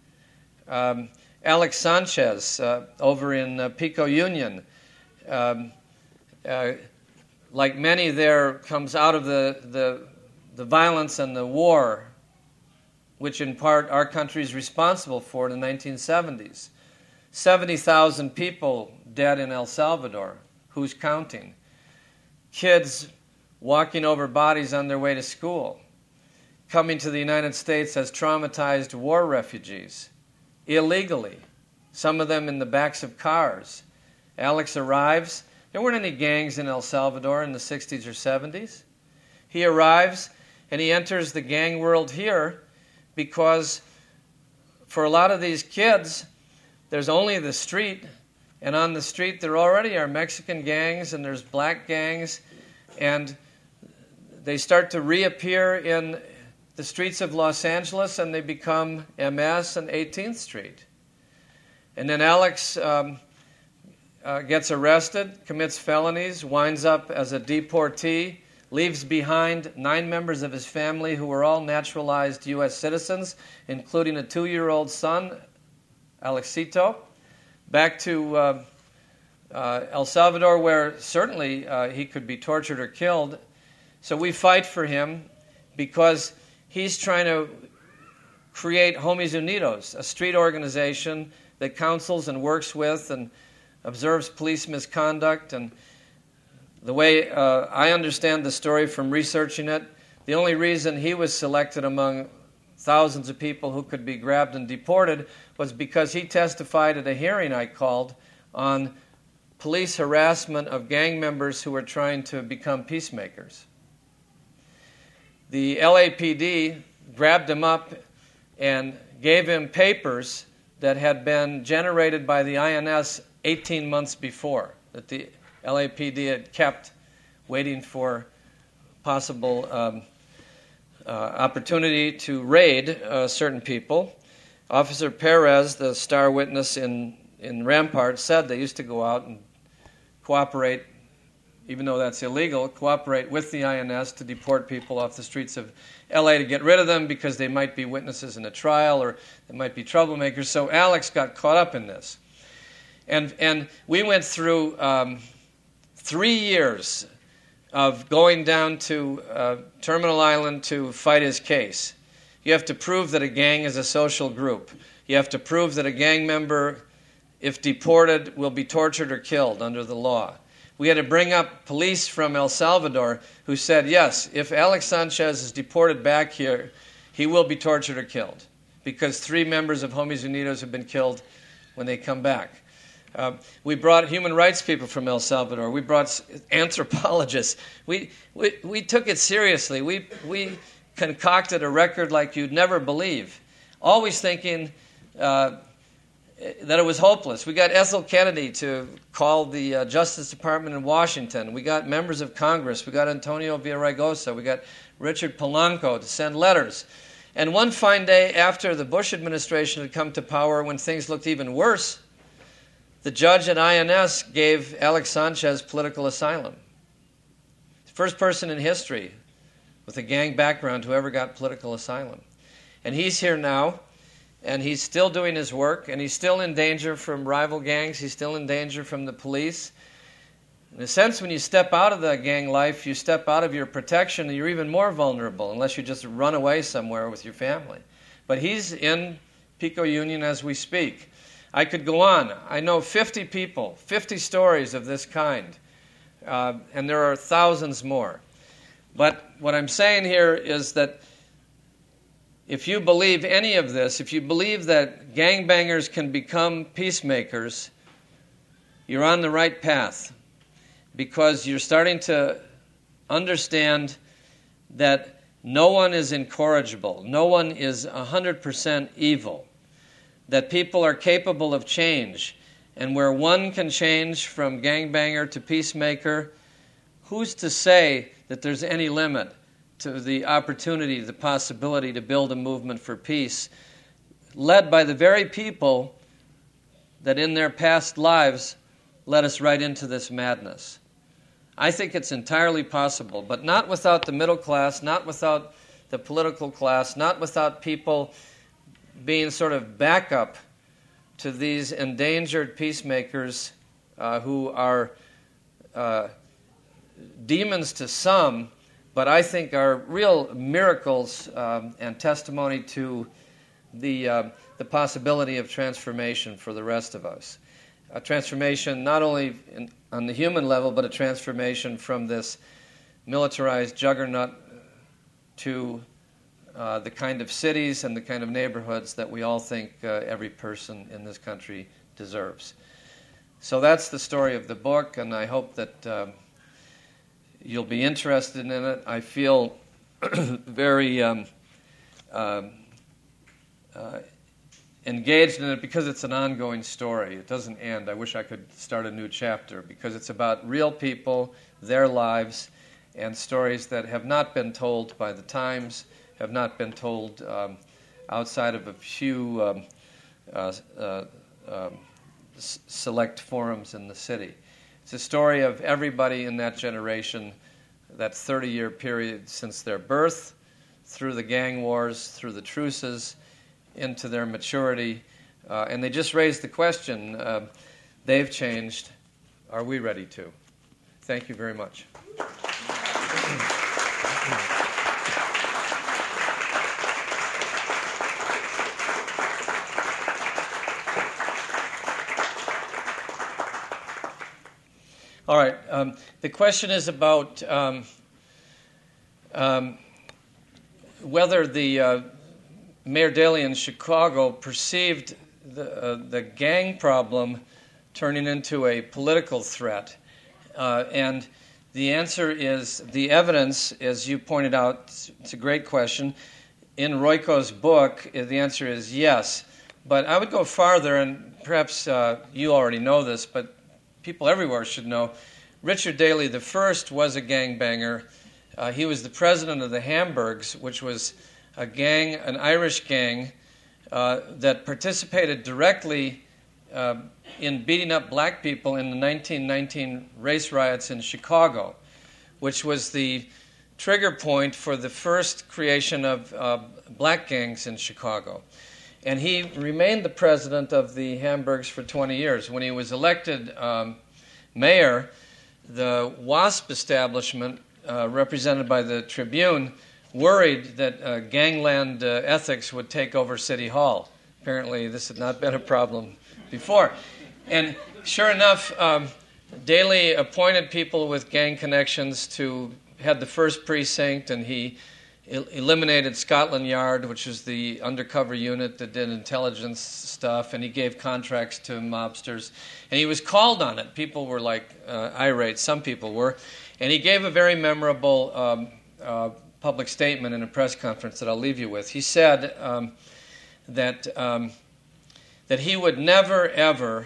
Um, Alex Sanchez uh, over in uh, Pico Union, um, uh, like many there, comes out of the, the the violence and the war, which in part our country is responsible for in the nineteen seventies. seventy thousand people dead in El Salvador. Who's counting? Kids walking over bodies on their way to school, coming to the United States as traumatized war refugees, illegally, some of them in the backs of cars. Alex arrives. There weren't any gangs in El Salvador in the sixties or seventies. He arrives and he enters the gang world here because for a lot of these kids, there's only the street, and on the street there already are Mexican gangs and there's black gangs, and they start to reappear in the streets of Los Angeles, and they become M S and eighteenth Street. And then Alex um, uh, gets arrested, commits felonies, winds up as a deportee, leaves behind nine members of his family who were all naturalized U S citizens, including a two-year-old son, Alexito, back to uh, uh, El Salvador, where certainly uh, he could be tortured or killed. So we fight for him because he's trying to create Homies Unidos, a street organization that counsels and works with and observes police misconduct. And the way uh, I understand the story from researching it, the only reason he was selected among thousands of people who could be grabbed and deported was because he testified at a hearing I called on police harassment of gang members who were trying to become peacemakers. The L A P D grabbed him up and gave him papers that had been generated by the I N S eighteen months before, that the L A P D had kept waiting for possible um, uh, opportunity to raid uh, certain people. Officer Perez, the star witness in, in Rampart, said they used to go out and cooperate, even though that's illegal, cooperate with the I N S to deport people off the streets of L A to get rid of them because they might be witnesses in a trial or they might be troublemakers. So Alex got caught up in this. And, and we went through um, three years of going down to uh, Terminal Island to fight his case. You have to prove that a gang is a social group. You have to prove that a gang member, if deported, will be tortured or killed under the law. We had to bring up police from El Salvador who said, yes, if Alex Sanchez is deported back here, he will be tortured or killed because three members of Homies Unidos have been killed when they come back. Uh, we brought human rights people from El Salvador. We brought anthropologists. We we, we took it seriously. We we concocted a record like you'd never believe, always thinking uh, that it was hopeless. We got Ethel Kennedy to call the uh, Justice Department in Washington. We got members of Congress. We got Antonio Villaraigosa. We got Richard Polanco to send letters. And one fine day after the Bush administration had come to power, when things looked even worse, the judge at I N S gave Alex Sanchez political asylum. First person in history with a gang background who ever got political asylum. And he's here now, and he's still doing his work, and he's still in danger from rival gangs. He's still in danger from the police. In a sense, when you step out of the gang life, you step out of your protection, and you're even more vulnerable unless you just run away somewhere with your family. But he's in Pico Union as we speak. I could go on. I know fifty people, fifty stories of this kind. uh, and there are thousands more. But what I'm saying here is that if you believe any of this, if you believe that gangbangers can become peacemakers, you're on the right path, because you're starting to understand that no one is incorrigible, no one is one hundred percent evil, that people are capable of change, and where one can change from gangbanger to peacemaker, who's to say that there's any limit to the opportunity, the possibility to build a movement for peace, led by the very people that in their past lives led us right into this madness. I think it's entirely possible, but not without the middle class, not without the political class, not without people being sort of backup to these endangered peacemakers uh, who are uh, demons to some, but I think are real miracles um, and testimony to the uh, the possibility of transformation for the rest of us. A transformation not only in, on the human level, but a transformation from this militarized juggernaut to uh, the kind of cities and the kind of neighborhoods that we all think uh, every person in this country deserves. So that's the story of the book, and I hope that um, you'll be interested in it. I feel very um, um, uh, engaged in it because it's an ongoing story. It doesn't end. I wish I could start a new chapter, because it's about real people, their lives, and stories that have not been told by the Times, have not been told um, outside of a few um, uh, uh, um, s- select forums in the city. It's a story of everybody in that generation, that thirty-year period since their birth, through the gang wars, through the truces, into their maturity. Uh, and they just raised the question, uh, they've changed, are we ready to? Thank you very much. All right. Um, the question is about um, um, whether the uh, Mayor Daley in Chicago perceived the, uh, the gang problem turning into a political threat. Uh, and the answer is, the evidence, as you pointed out, it's a great question. In Royko's book, the answer is yes. But I would go farther, and perhaps uh, you already know this, but people everywhere should know. Richard Daley the First was a gangbanger. Uh, he was the president of the Hamburgs, which was a gang, an Irish gang, uh, that participated directly uh, in beating up black people in the nineteen nineteen race riots in Chicago, which was the trigger point for the first creation of uh, black gangs in Chicago. And he remained the president of the Hamburgs for twenty years. When he was elected um, mayor, the WASP establishment, uh, represented by the Tribune, worried that uh, gangland uh, ethics would take over City Hall. Apparently, this had not been a problem before. And sure enough, um, Daley appointed people with gang connections to head the first precinct, and he el- eliminated Scotland Yard, which was the undercover unit that did intelligence stuff, and he gave contracts to mobsters. And he was called on it. People were like uh, irate, some people were. And he gave a very memorable um, uh, public statement in a press conference that I'll leave you with. He said um, that um, that he would never, ever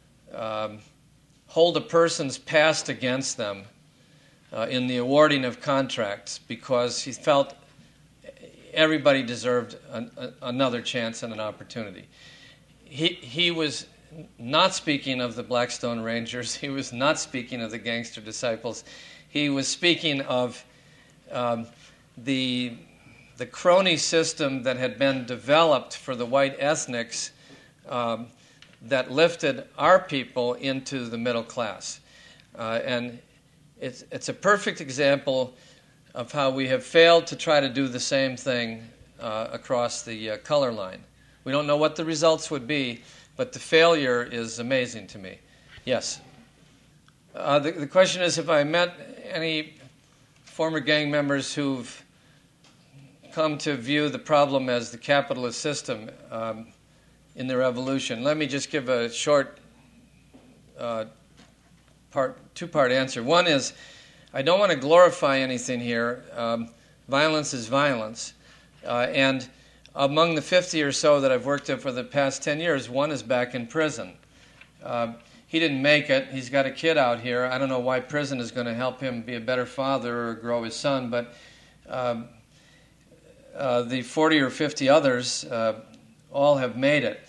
um, hold a person's past against them uh, in the awarding of contracts, because he felt everybody deserved an, a, another chance and an opportunity. He, he was not speaking of the Blackstone Rangers. He was not speaking of the Gangster Disciples. He was speaking of um, the the crony system that had been developed for the white ethnics um, that lifted our people into the middle class. Uh, and it's, it's a perfect example of how we have failed to try to do the same thing uh, across the uh, color line. We don't know what the results would be, but the failure is amazing to me. Yes? Uh, the, the question is, have I met any former gang members who've come to view the problem as the capitalist system um, in their evolution? Let me just give a short uh, part, two-part answer. One is, I don't want to glorify anything here. Um, violence is violence. Uh, and among the fifty or so that I've worked with for the past ten years, one is back in prison. Uh, he didn't make it. He's got a kid out here. I don't know why prison is going to help him be a better father or grow his son, but um, uh, the forty or fifty others uh, all have made it.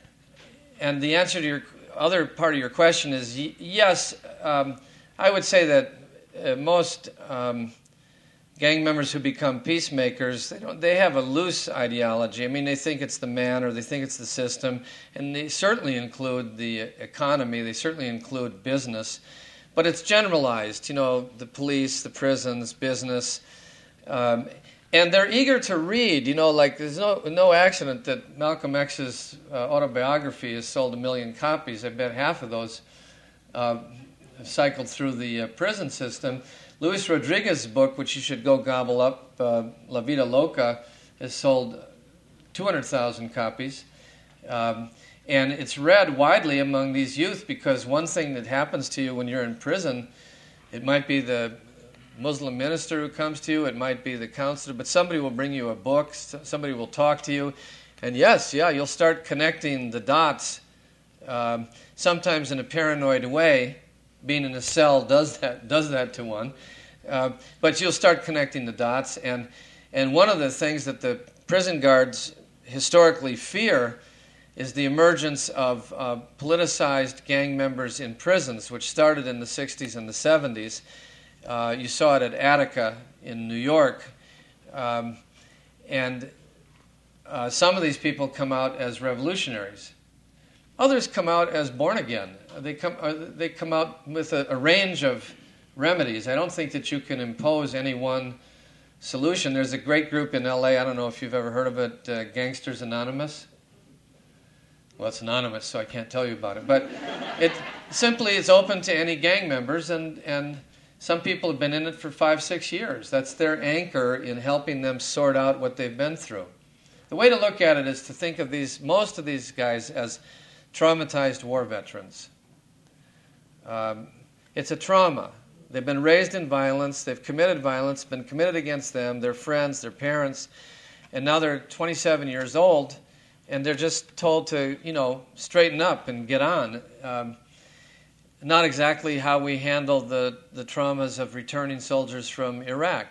And the answer to your other part of your question is y- yes, um, I would say that uh, most um, gang members who become peacemakers, they don't, they have a loose ideology. I mean, they think it's the man or they think it's the system, and they certainly include the economy, they certainly include business, but it's generalized, you know, the police, the prisons, business, um, and they're eager to read, you know, like there's no no accident that Malcolm X's uh, autobiography has sold a million copies. I bet half of those uh, cycled through the uh, prison system. Luis Rodriguez's book, which you should go gobble up, uh, La Vida Loca, has sold two hundred thousand copies. Um, and it's read widely among these youth because one thing that happens to you when you're in prison, it might be the Muslim minister who comes to you, it might be the counselor, but somebody will bring you a book, somebody will talk to you, and yes, yeah, you'll start connecting the dots, um, sometimes in a paranoid way. Being in a cell does that does that to one. Uh, but you'll start connecting the dots. And, and one of the things that the prison guards historically fear is the emergence of uh, politicized gang members in prisons, which started in the sixties and the seventies. Uh, you saw it at Attica in New York. Um, and uh, some of these people come out as revolutionaries. Others come out as born again. They come uh, they come out with a, a range of remedies. I don't think that you can impose any one solution. There's a great group in L A, I don't know if you've ever heard of it, uh, Gangsters Anonymous. Well, it's anonymous, so I can't tell you about it. But it simply is open to any gang members, and, and some people have been in it for five, six years. That's their anchor in helping them sort out what they've been through. The way to look at it is to think of these most of these guys as traumatized war veterans. Um, it's a trauma. They've been raised in violence, they've committed violence, been committed against them, their friends, their parents, and now they're twenty-seven years old, and they're just told to, you know, straighten up and get on. Um, not exactly how we handle the, the traumas of returning soldiers from Iraq.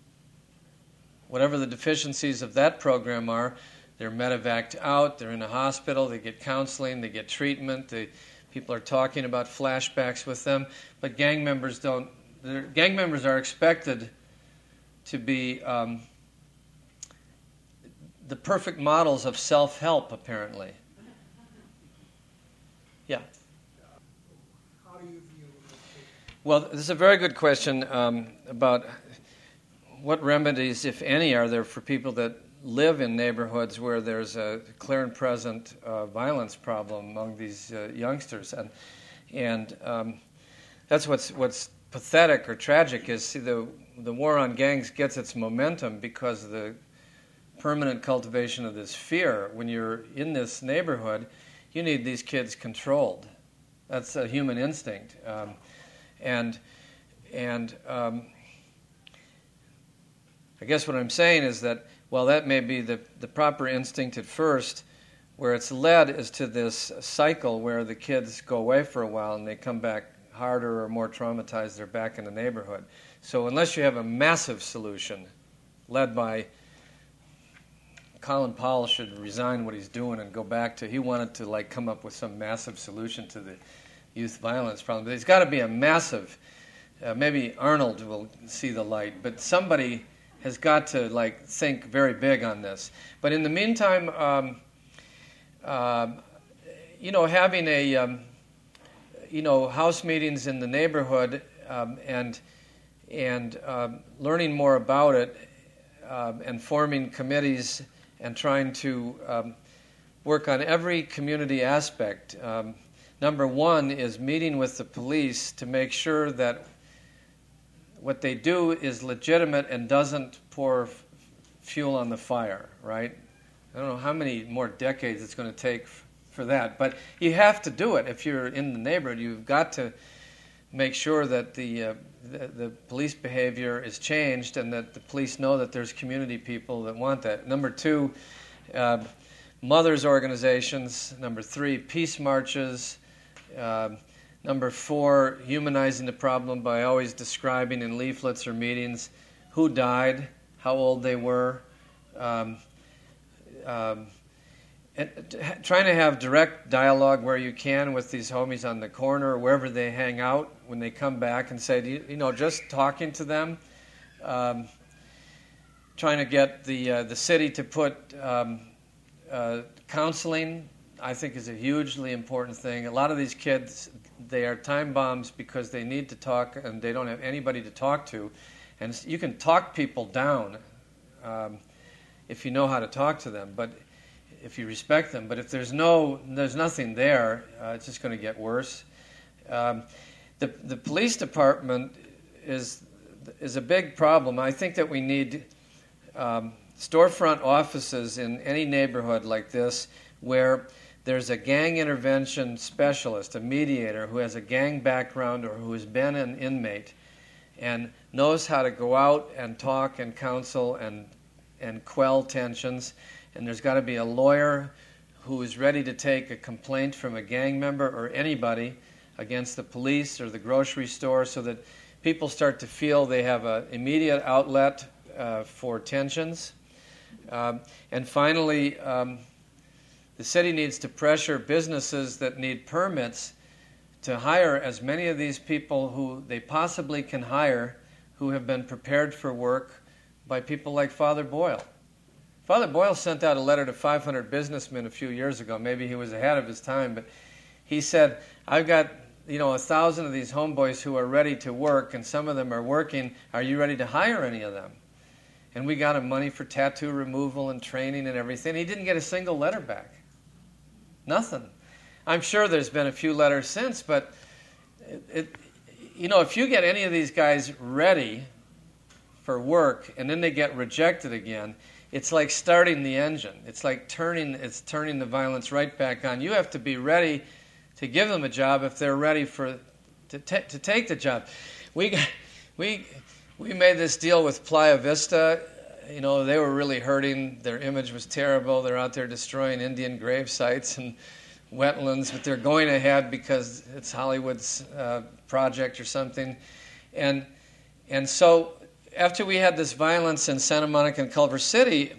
Whatever the deficiencies of that program are, they're medevaced out, they're in a hospital, they get counseling, they get treatment, they, people are talking about flashbacks with them, but gang members don't, gang members are expected to be um, the perfect models of self-help, apparently. Yeah? How do you view it? Well, this is a very good question um, about what remedies, if any, are there for people that live in neighborhoods where there's a clear and present uh, violence problem among these uh, youngsters, and and um, that's what's what's pathetic or tragic is see the the war on gangs gets its momentum because of the permanent cultivation of this fear. When you're in this neighborhood, you need these kids controlled. That's a human instinct, um, and and um, I guess what I'm saying is that. Well, that may be the, the proper instinct at first. Where it's led is to this cycle where the kids go away for a while and they come back harder or more traumatized, they're back in the neighborhood. So unless you have a massive solution led by Colin Powell should resign what he's doing and go back to, he wanted to like come up with some massive solution to the youth violence problem. But there's got to be a massive, uh, maybe Arnold will see the light, but somebody has got to like think very big on this. But in the meantime, um, uh, you know, having a um, you know house meetings in the neighborhood um, and and um, learning more about it um, and forming committees and trying to um, work on every community aspect. Um, number one is meeting with the police to make sure that what they do is legitimate and doesn't pour f- fuel on the fire, right? I don't know how many more decades it's going to take f- for that, but you have to do it. If you're in the neighborhood, you've got to make sure that the, uh, the the police behavior is changed and that the police know that there's community people that want that. Number two, uh, mothers' organizations. Number three, peace marches. Uh, Number four, humanizing the problem by always describing in leaflets or meetings who died, how old they were, um, um, and trying to have direct dialogue where you can with these homies on the corner or wherever they hang out when they come back and say, you, you know, just talking to them, um, trying to get the uh, the city to put um, uh, counseling, I think, is a hugely important thing. A lot of these kids, they are time bombs because they need to talk and they don't have anybody to talk to. And you can talk people down um, if you know how to talk to them, but if you respect them. But if there's no, there's nothing there, uh, it's just going to get worse. Um, the the police department is is a big problem. I think that we need um, storefront offices in any neighborhood like this where there's a gang intervention specialist, a mediator who has a gang background or who has been an inmate and knows how to go out and talk and counsel and and quell tensions. And there's got to be a lawyer who is ready to take a complaint from a gang member or anybody against the police or the grocery store so that people start to feel they have an immediate outlet uh, for tensions. Um, and finally, um, the city needs to pressure businesses that need permits to hire as many of these people who they possibly can hire who have been prepared for work by people like Father Boyle. Father Boyle sent out a letter to five hundred businessmen a few years ago. Maybe he was ahead of his time, but he said, I've got, you know, a thousand of these homeboys who are ready to work, and some of them are working. Are you ready to hire any of them? And we got him money for tattoo removal and training and everything. He didn't get a single letter back. Nothing. I'm sure there's been a few letters since, but it, it, you know, if you get any of these guys ready for work and then they get rejected again, it's like starting the engine. It's like turning it's turning the violence right back on. You have to be ready to give them a job if they're ready for to t- to take the job. We got, we we made this deal with Playa Vista. You know, they were really hurting. Their image was terrible. They're out there destroying Indian grave sites and wetlands, but they're going ahead because it's Hollywood's uh, project or something. And and so after we had this violence in Santa Monica and Culver City,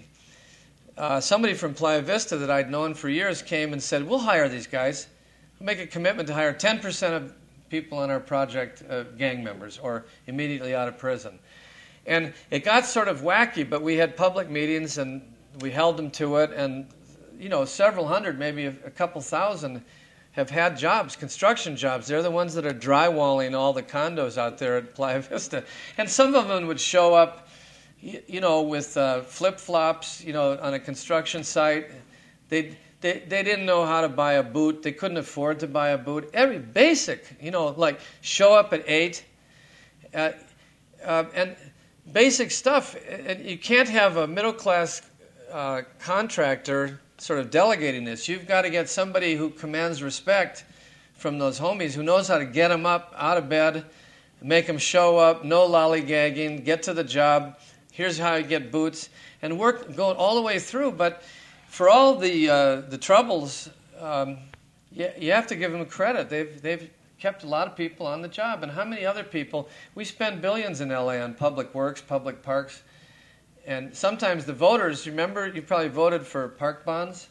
uh, somebody from Playa Vista that I'd known for years came and said, we'll hire these guys. We'll make a commitment to hire ten percent of people on our project, uh, gang members, or immediately out of prison. And it got sort of wacky, but we had public meetings and we held them to it, and you know, several hundred, maybe a, a couple thousand, have had jobs, construction jobs. They're the ones that are drywalling all the condos out there at Playa Vista. And some of them would show up, you, you know, with uh, flip-flops, you know, on a construction site. They they they didn't know how to buy a boot. They couldn't afford to buy a boot. Every basic, you know, like show up at eight, uh, uh, and basic stuff. And you can't have a middle-class uh, contractor sort of delegating this. You've got to get somebody who commands respect from those homies, who knows how to get them up out of bed, make them show up, no lollygagging, get to the job. Here's how you get boots, and work going all the way through. But for all the uh, the troubles, um, you, you have to give them credit. They've they've kept a lot of people on the job. And how many other people? We spend billions in L A on public works, public parks. And sometimes the voters, remember, you probably voted for park bonds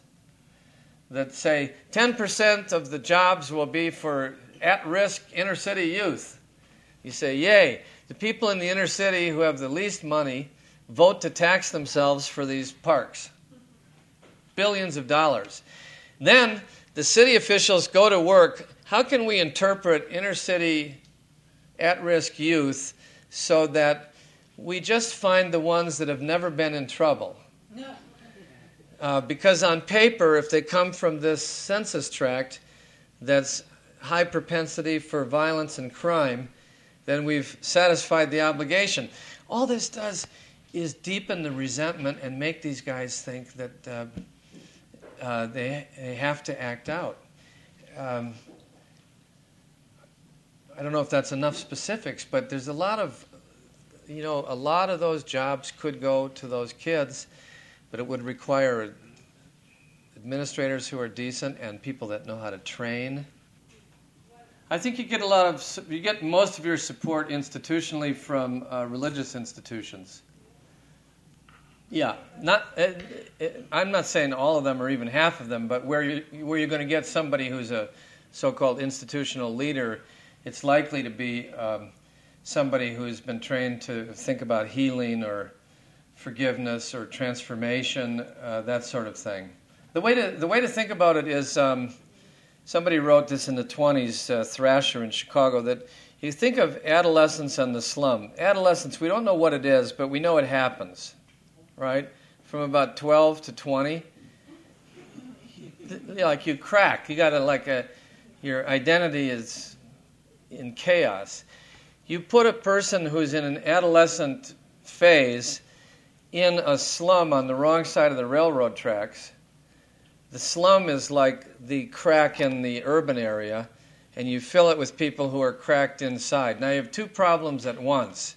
that say ten percent of the jobs will be for at-risk inner-city youth. You say, yay. The people in the inner city who have the least money vote to tax themselves for these parks. Billions of dollars. Then the city officials go to work. How can we interpret inner-city at-risk youth so that we just find the ones that have never been in trouble? Uh, because on paper, if they come from this census tract that's high propensity for violence and crime, then we've satisfied the obligation. All this does is deepen the resentment and make these guys think that uh, uh, they, they have to act out. Um, I don't know if that's enough specifics, but there's a lot of, you know, a lot of those jobs could go to those kids, but it would require administrators who are decent and people that know how to train. I think you get a lot of, you get most of your support institutionally from uh, religious institutions. Yeah, not. Uh, it, I'm not saying all of them or even half of them, but where you where you're going to get somebody who's a so-called institutional leader, it's likely to be um, somebody who's been trained to think about healing or forgiveness or transformation, uh, that sort of thing. The way to the way to think about it is, um, somebody wrote this in the twenties, uh, Thrasher in Chicago, that you think of adolescence and the slum. Adolescence, we don't know what it is, but we know it happens, right? From about twelve to twenty, you know, like you crack. You got to like a, your identity is in chaos. You put a person who's in an adolescent phase in a slum on the wrong side of the railroad tracks. The slum is like the crack in the urban area, and you fill it with people who are cracked inside. Now you have two problems at once.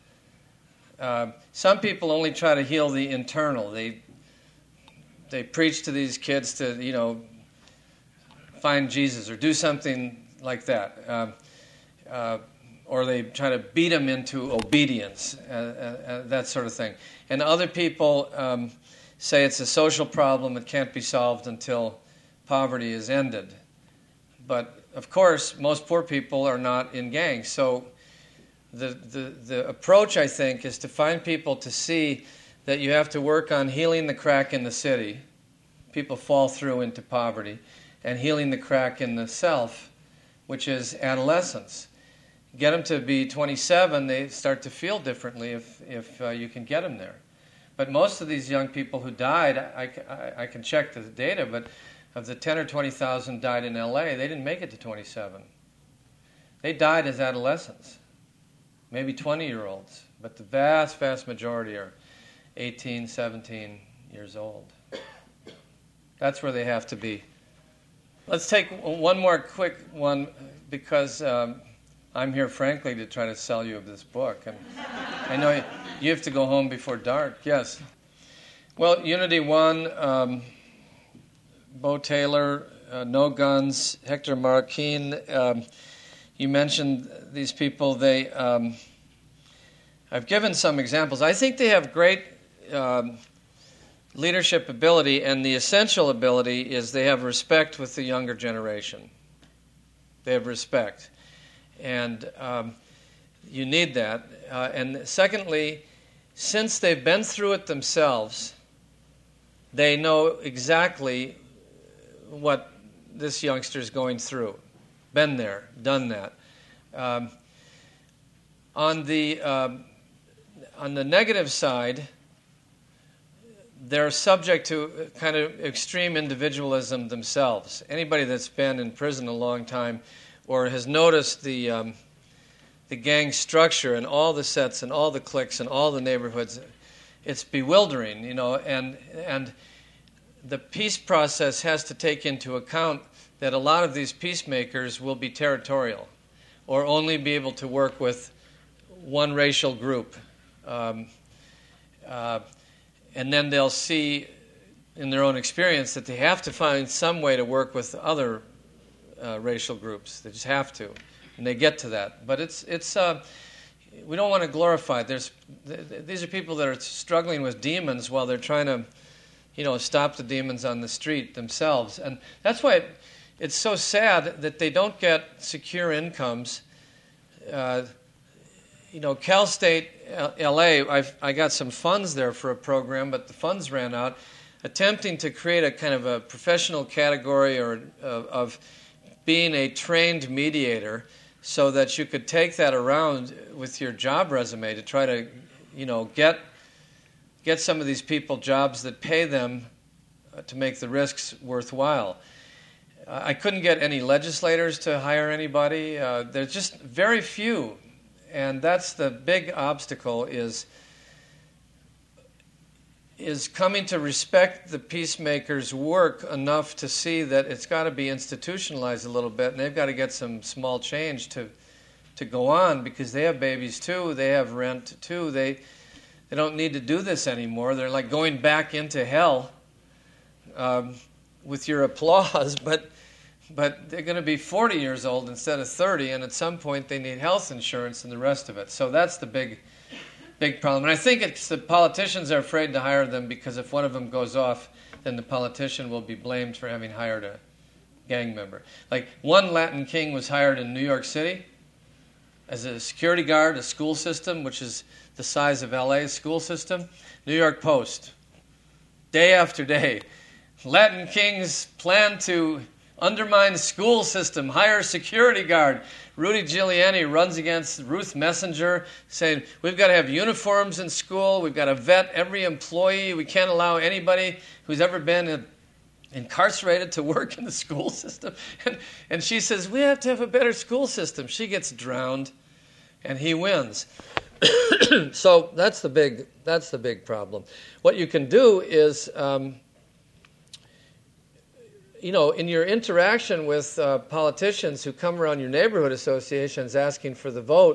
Uh, some people only try to heal the internal. They they preach to these kids to, you know, find Jesus or do something like that. Uh, uh, or they try to beat them into obedience, uh, uh, uh, that sort of thing. And other people um, say it's a social problem that can't be solved until poverty is ended. But, of course, most poor people are not in gangs. So the, the, the approach, I think, is to find people to see that you have to work on healing the crack in the city. People fall through into poverty. And healing the crack in the self, which is adolescence. Get them to be twenty-seven, they start to feel differently if, if uh, you can get them there. But most of these young people who died, I, I, I can check the data, but of the ten or twenty thousand died in L A, they didn't make it to twenty-seven. They died as adolescents, maybe twenty-year-olds, but the vast, vast majority are eighteen, seventeen years old. That's where they have to be. Let's take one more quick one, because um, I'm here, frankly, to try to sell you this book. And I know you, you have to go home before dark. Yes. Well, Unity One, um, Bo Taylor, uh, No Guns, Hector Marroquin. Um, you mentioned these people. They, um, I've given some examples. I think they have great um, leadership ability, and the essential ability is they have respect with the younger generation. They have respect. And um, you need that. Uh, and secondly, since they've been through it themselves, they know exactly what this youngster's going through. Been there, done that. Um, on the um, on the negative side, they're subject to kind of extreme individualism themselves. Anybody that's been in prison a long time or has noticed the um, the gang structure and all the sets and all the cliques and all the neighborhoods, it's bewildering, you know, and and the peace process has to take into account that a lot of these peacemakers will be territorial or only be able to work with one racial group. Um, uh, And then they'll see in their own experience that they have to find some way to work with other uh, racial groups. They just have to. And they get to that. But it's, it's uh, we don't want to glorify it. There's, th- these are people that are struggling with demons while they're trying to, you know, stop the demons on the street themselves. And that's why it, it's so sad that they don't get secure incomes. Uh, You know, Cal State L A, I've, I got some funds there for a program, but the funds ran out, attempting to create a kind of a professional category or uh, of being a trained mediator so that you could take that around with your job resume to try to, you know, get get some of these people jobs that pay them to make the risks worthwhile. I couldn't get any legislators to hire anybody. Uh, there's just very few. And that's the big obstacle is, is coming to respect the peacemakers' work enough to see that it's got to be institutionalized a little bit, and they've got to get some small change to to go on, because they have babies too, they have rent too. They they don't need to do this anymore. They're like going back into hell um, with your applause, but but they're going to be forty years old instead of thirty, and at some point they need health insurance and the rest of it. So that's the big, big problem. And I think it's the politicians are afraid to hire them, because if one of them goes off, then the politician will be blamed for having hired a gang member. Like one Latin King was hired in New York City as a security guard, a school system, which is the size of L A's school system. New York Post, day after day. Latin Kings plan to undermine school system, hire security guard. Rudy Giuliani runs against Ruth Messenger, saying, we've got to have uniforms in school, we've got to vet every employee, we can't allow anybody who's ever been in, incarcerated to work in the school system. And, and she says, we have to have a better school system. She gets drowned, and he wins. So that's the big, that's the big problem. What you can do is... Um, You know, in your interaction with uh, politicians who come around your neighborhood associations asking for the vote,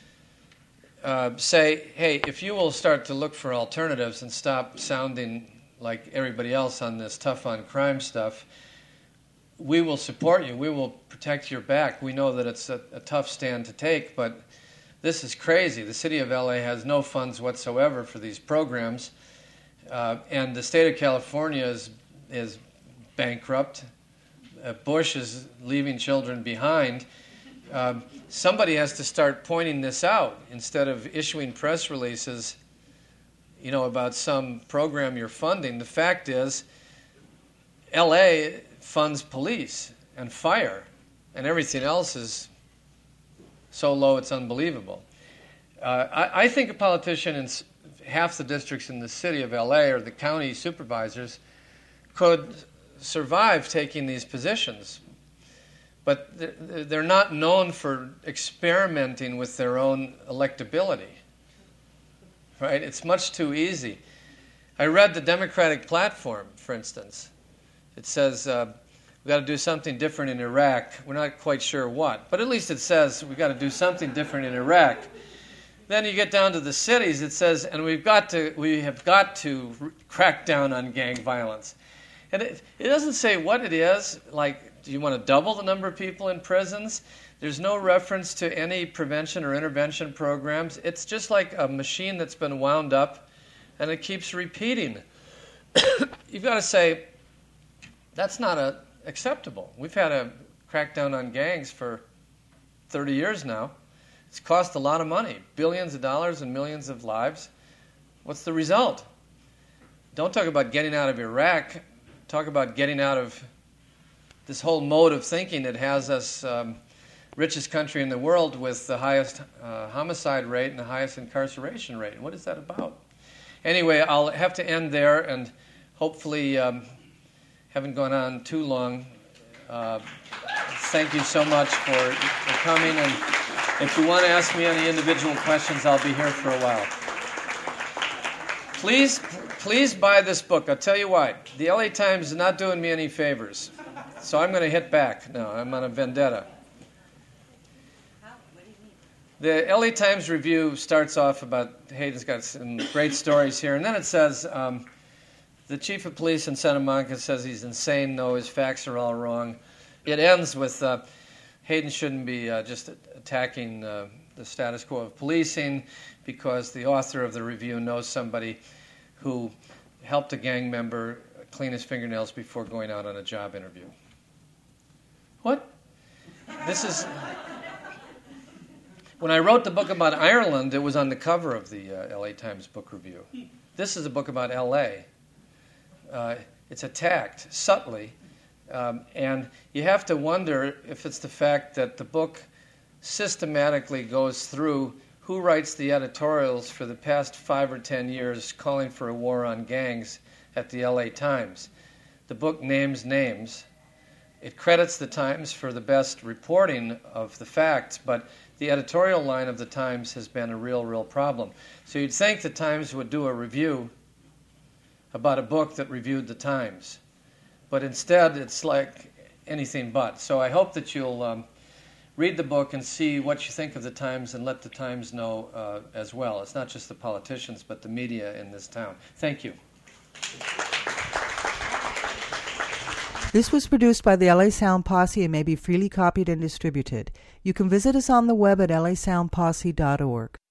uh, say, hey, if you will start to look for alternatives and stop sounding like everybody else on this tough on crime stuff, we will support you. We will protect your back. We know that it's a, a tough stand to take, but this is crazy. The city of L A has no funds whatsoever for these programs, uh, and the state of California is is bankrupt. Uh, Bush is leaving children behind. Um, somebody has to start pointing this out instead of issuing press releases, you know, about some program you're funding. The fact is, L A funds police and fire, and everything else is so low it's unbelievable. Uh, I, I think a politician in half the districts in the city of L A or the county supervisors could survive taking these positions, but they're not known for experimenting with their own electability, right? It's much too easy. I read the Democratic platform, for instance. It says uh, we've got to do something different in Iraq. We're not quite sure what, but at least it says we've got to do something different in Iraq. Then you get down to the cities, it says, and we've got to, we have got to crack down on gang violence. And it, it doesn't say what it is, like, do you want to double the number of people in prisons? There's no reference to any prevention or intervention programs. It's just like a machine that's been wound up, and it keeps repeating. You've got to say, that's not a, acceptable. We've had a crackdown on gangs for thirty years now. It's cost a lot of money, billions of dollars and millions of lives. What's the result? Don't talk about getting out of Iraq. Talk about getting out of this whole mode of thinking that has us um, richest country in the world with the highest uh, homicide rate and the highest incarceration rate. What is that about? Anyway, I'll have to end there, and hopefully um, haven't gone on too long. Uh, thank you so much for, for coming, and if you want to ask me any individual questions, I'll be here for a while. Please, please buy this book. I'll tell you why. The L A Times is not doing me any favors, so I'm going to hit back now. I'm on a vendetta. The L A Times review starts off about, Hayden's got some great stories here, and then it says, um, the chief of police in Santa Monica says he's insane, no, his facts are all wrong. It ends with, uh, Hayden shouldn't be uh, just attacking uh, the status quo of policing, because the author of the review knows somebody who helped a gang member clean his fingernails before going out on a job interview. What? This is... When I wrote the book about Ireland, it was on the cover of the uh, L A Times book review. This is a book about L A. Uh, it's attacked subtly, um, and you have to wonder if it's the fact that the book systematically goes through who writes the editorials for the past five or ten years calling for a war on gangs at the L A Times. The book names names. It credits the Times for the best reporting of the facts, but the editorial line of the Times has been a real, real problem. So you'd think the Times would do a review about a book that reviewed the Times, but instead it's like anything but. So I hope that you'll um, read the book and see what you think of the Times and let the Times know uh, as well. It's not just the politicians, but the media in this town. Thank you. This was produced by the L A Sound Posse and may be freely copied and distributed. You can visit us on the web at L A sound posse dot org.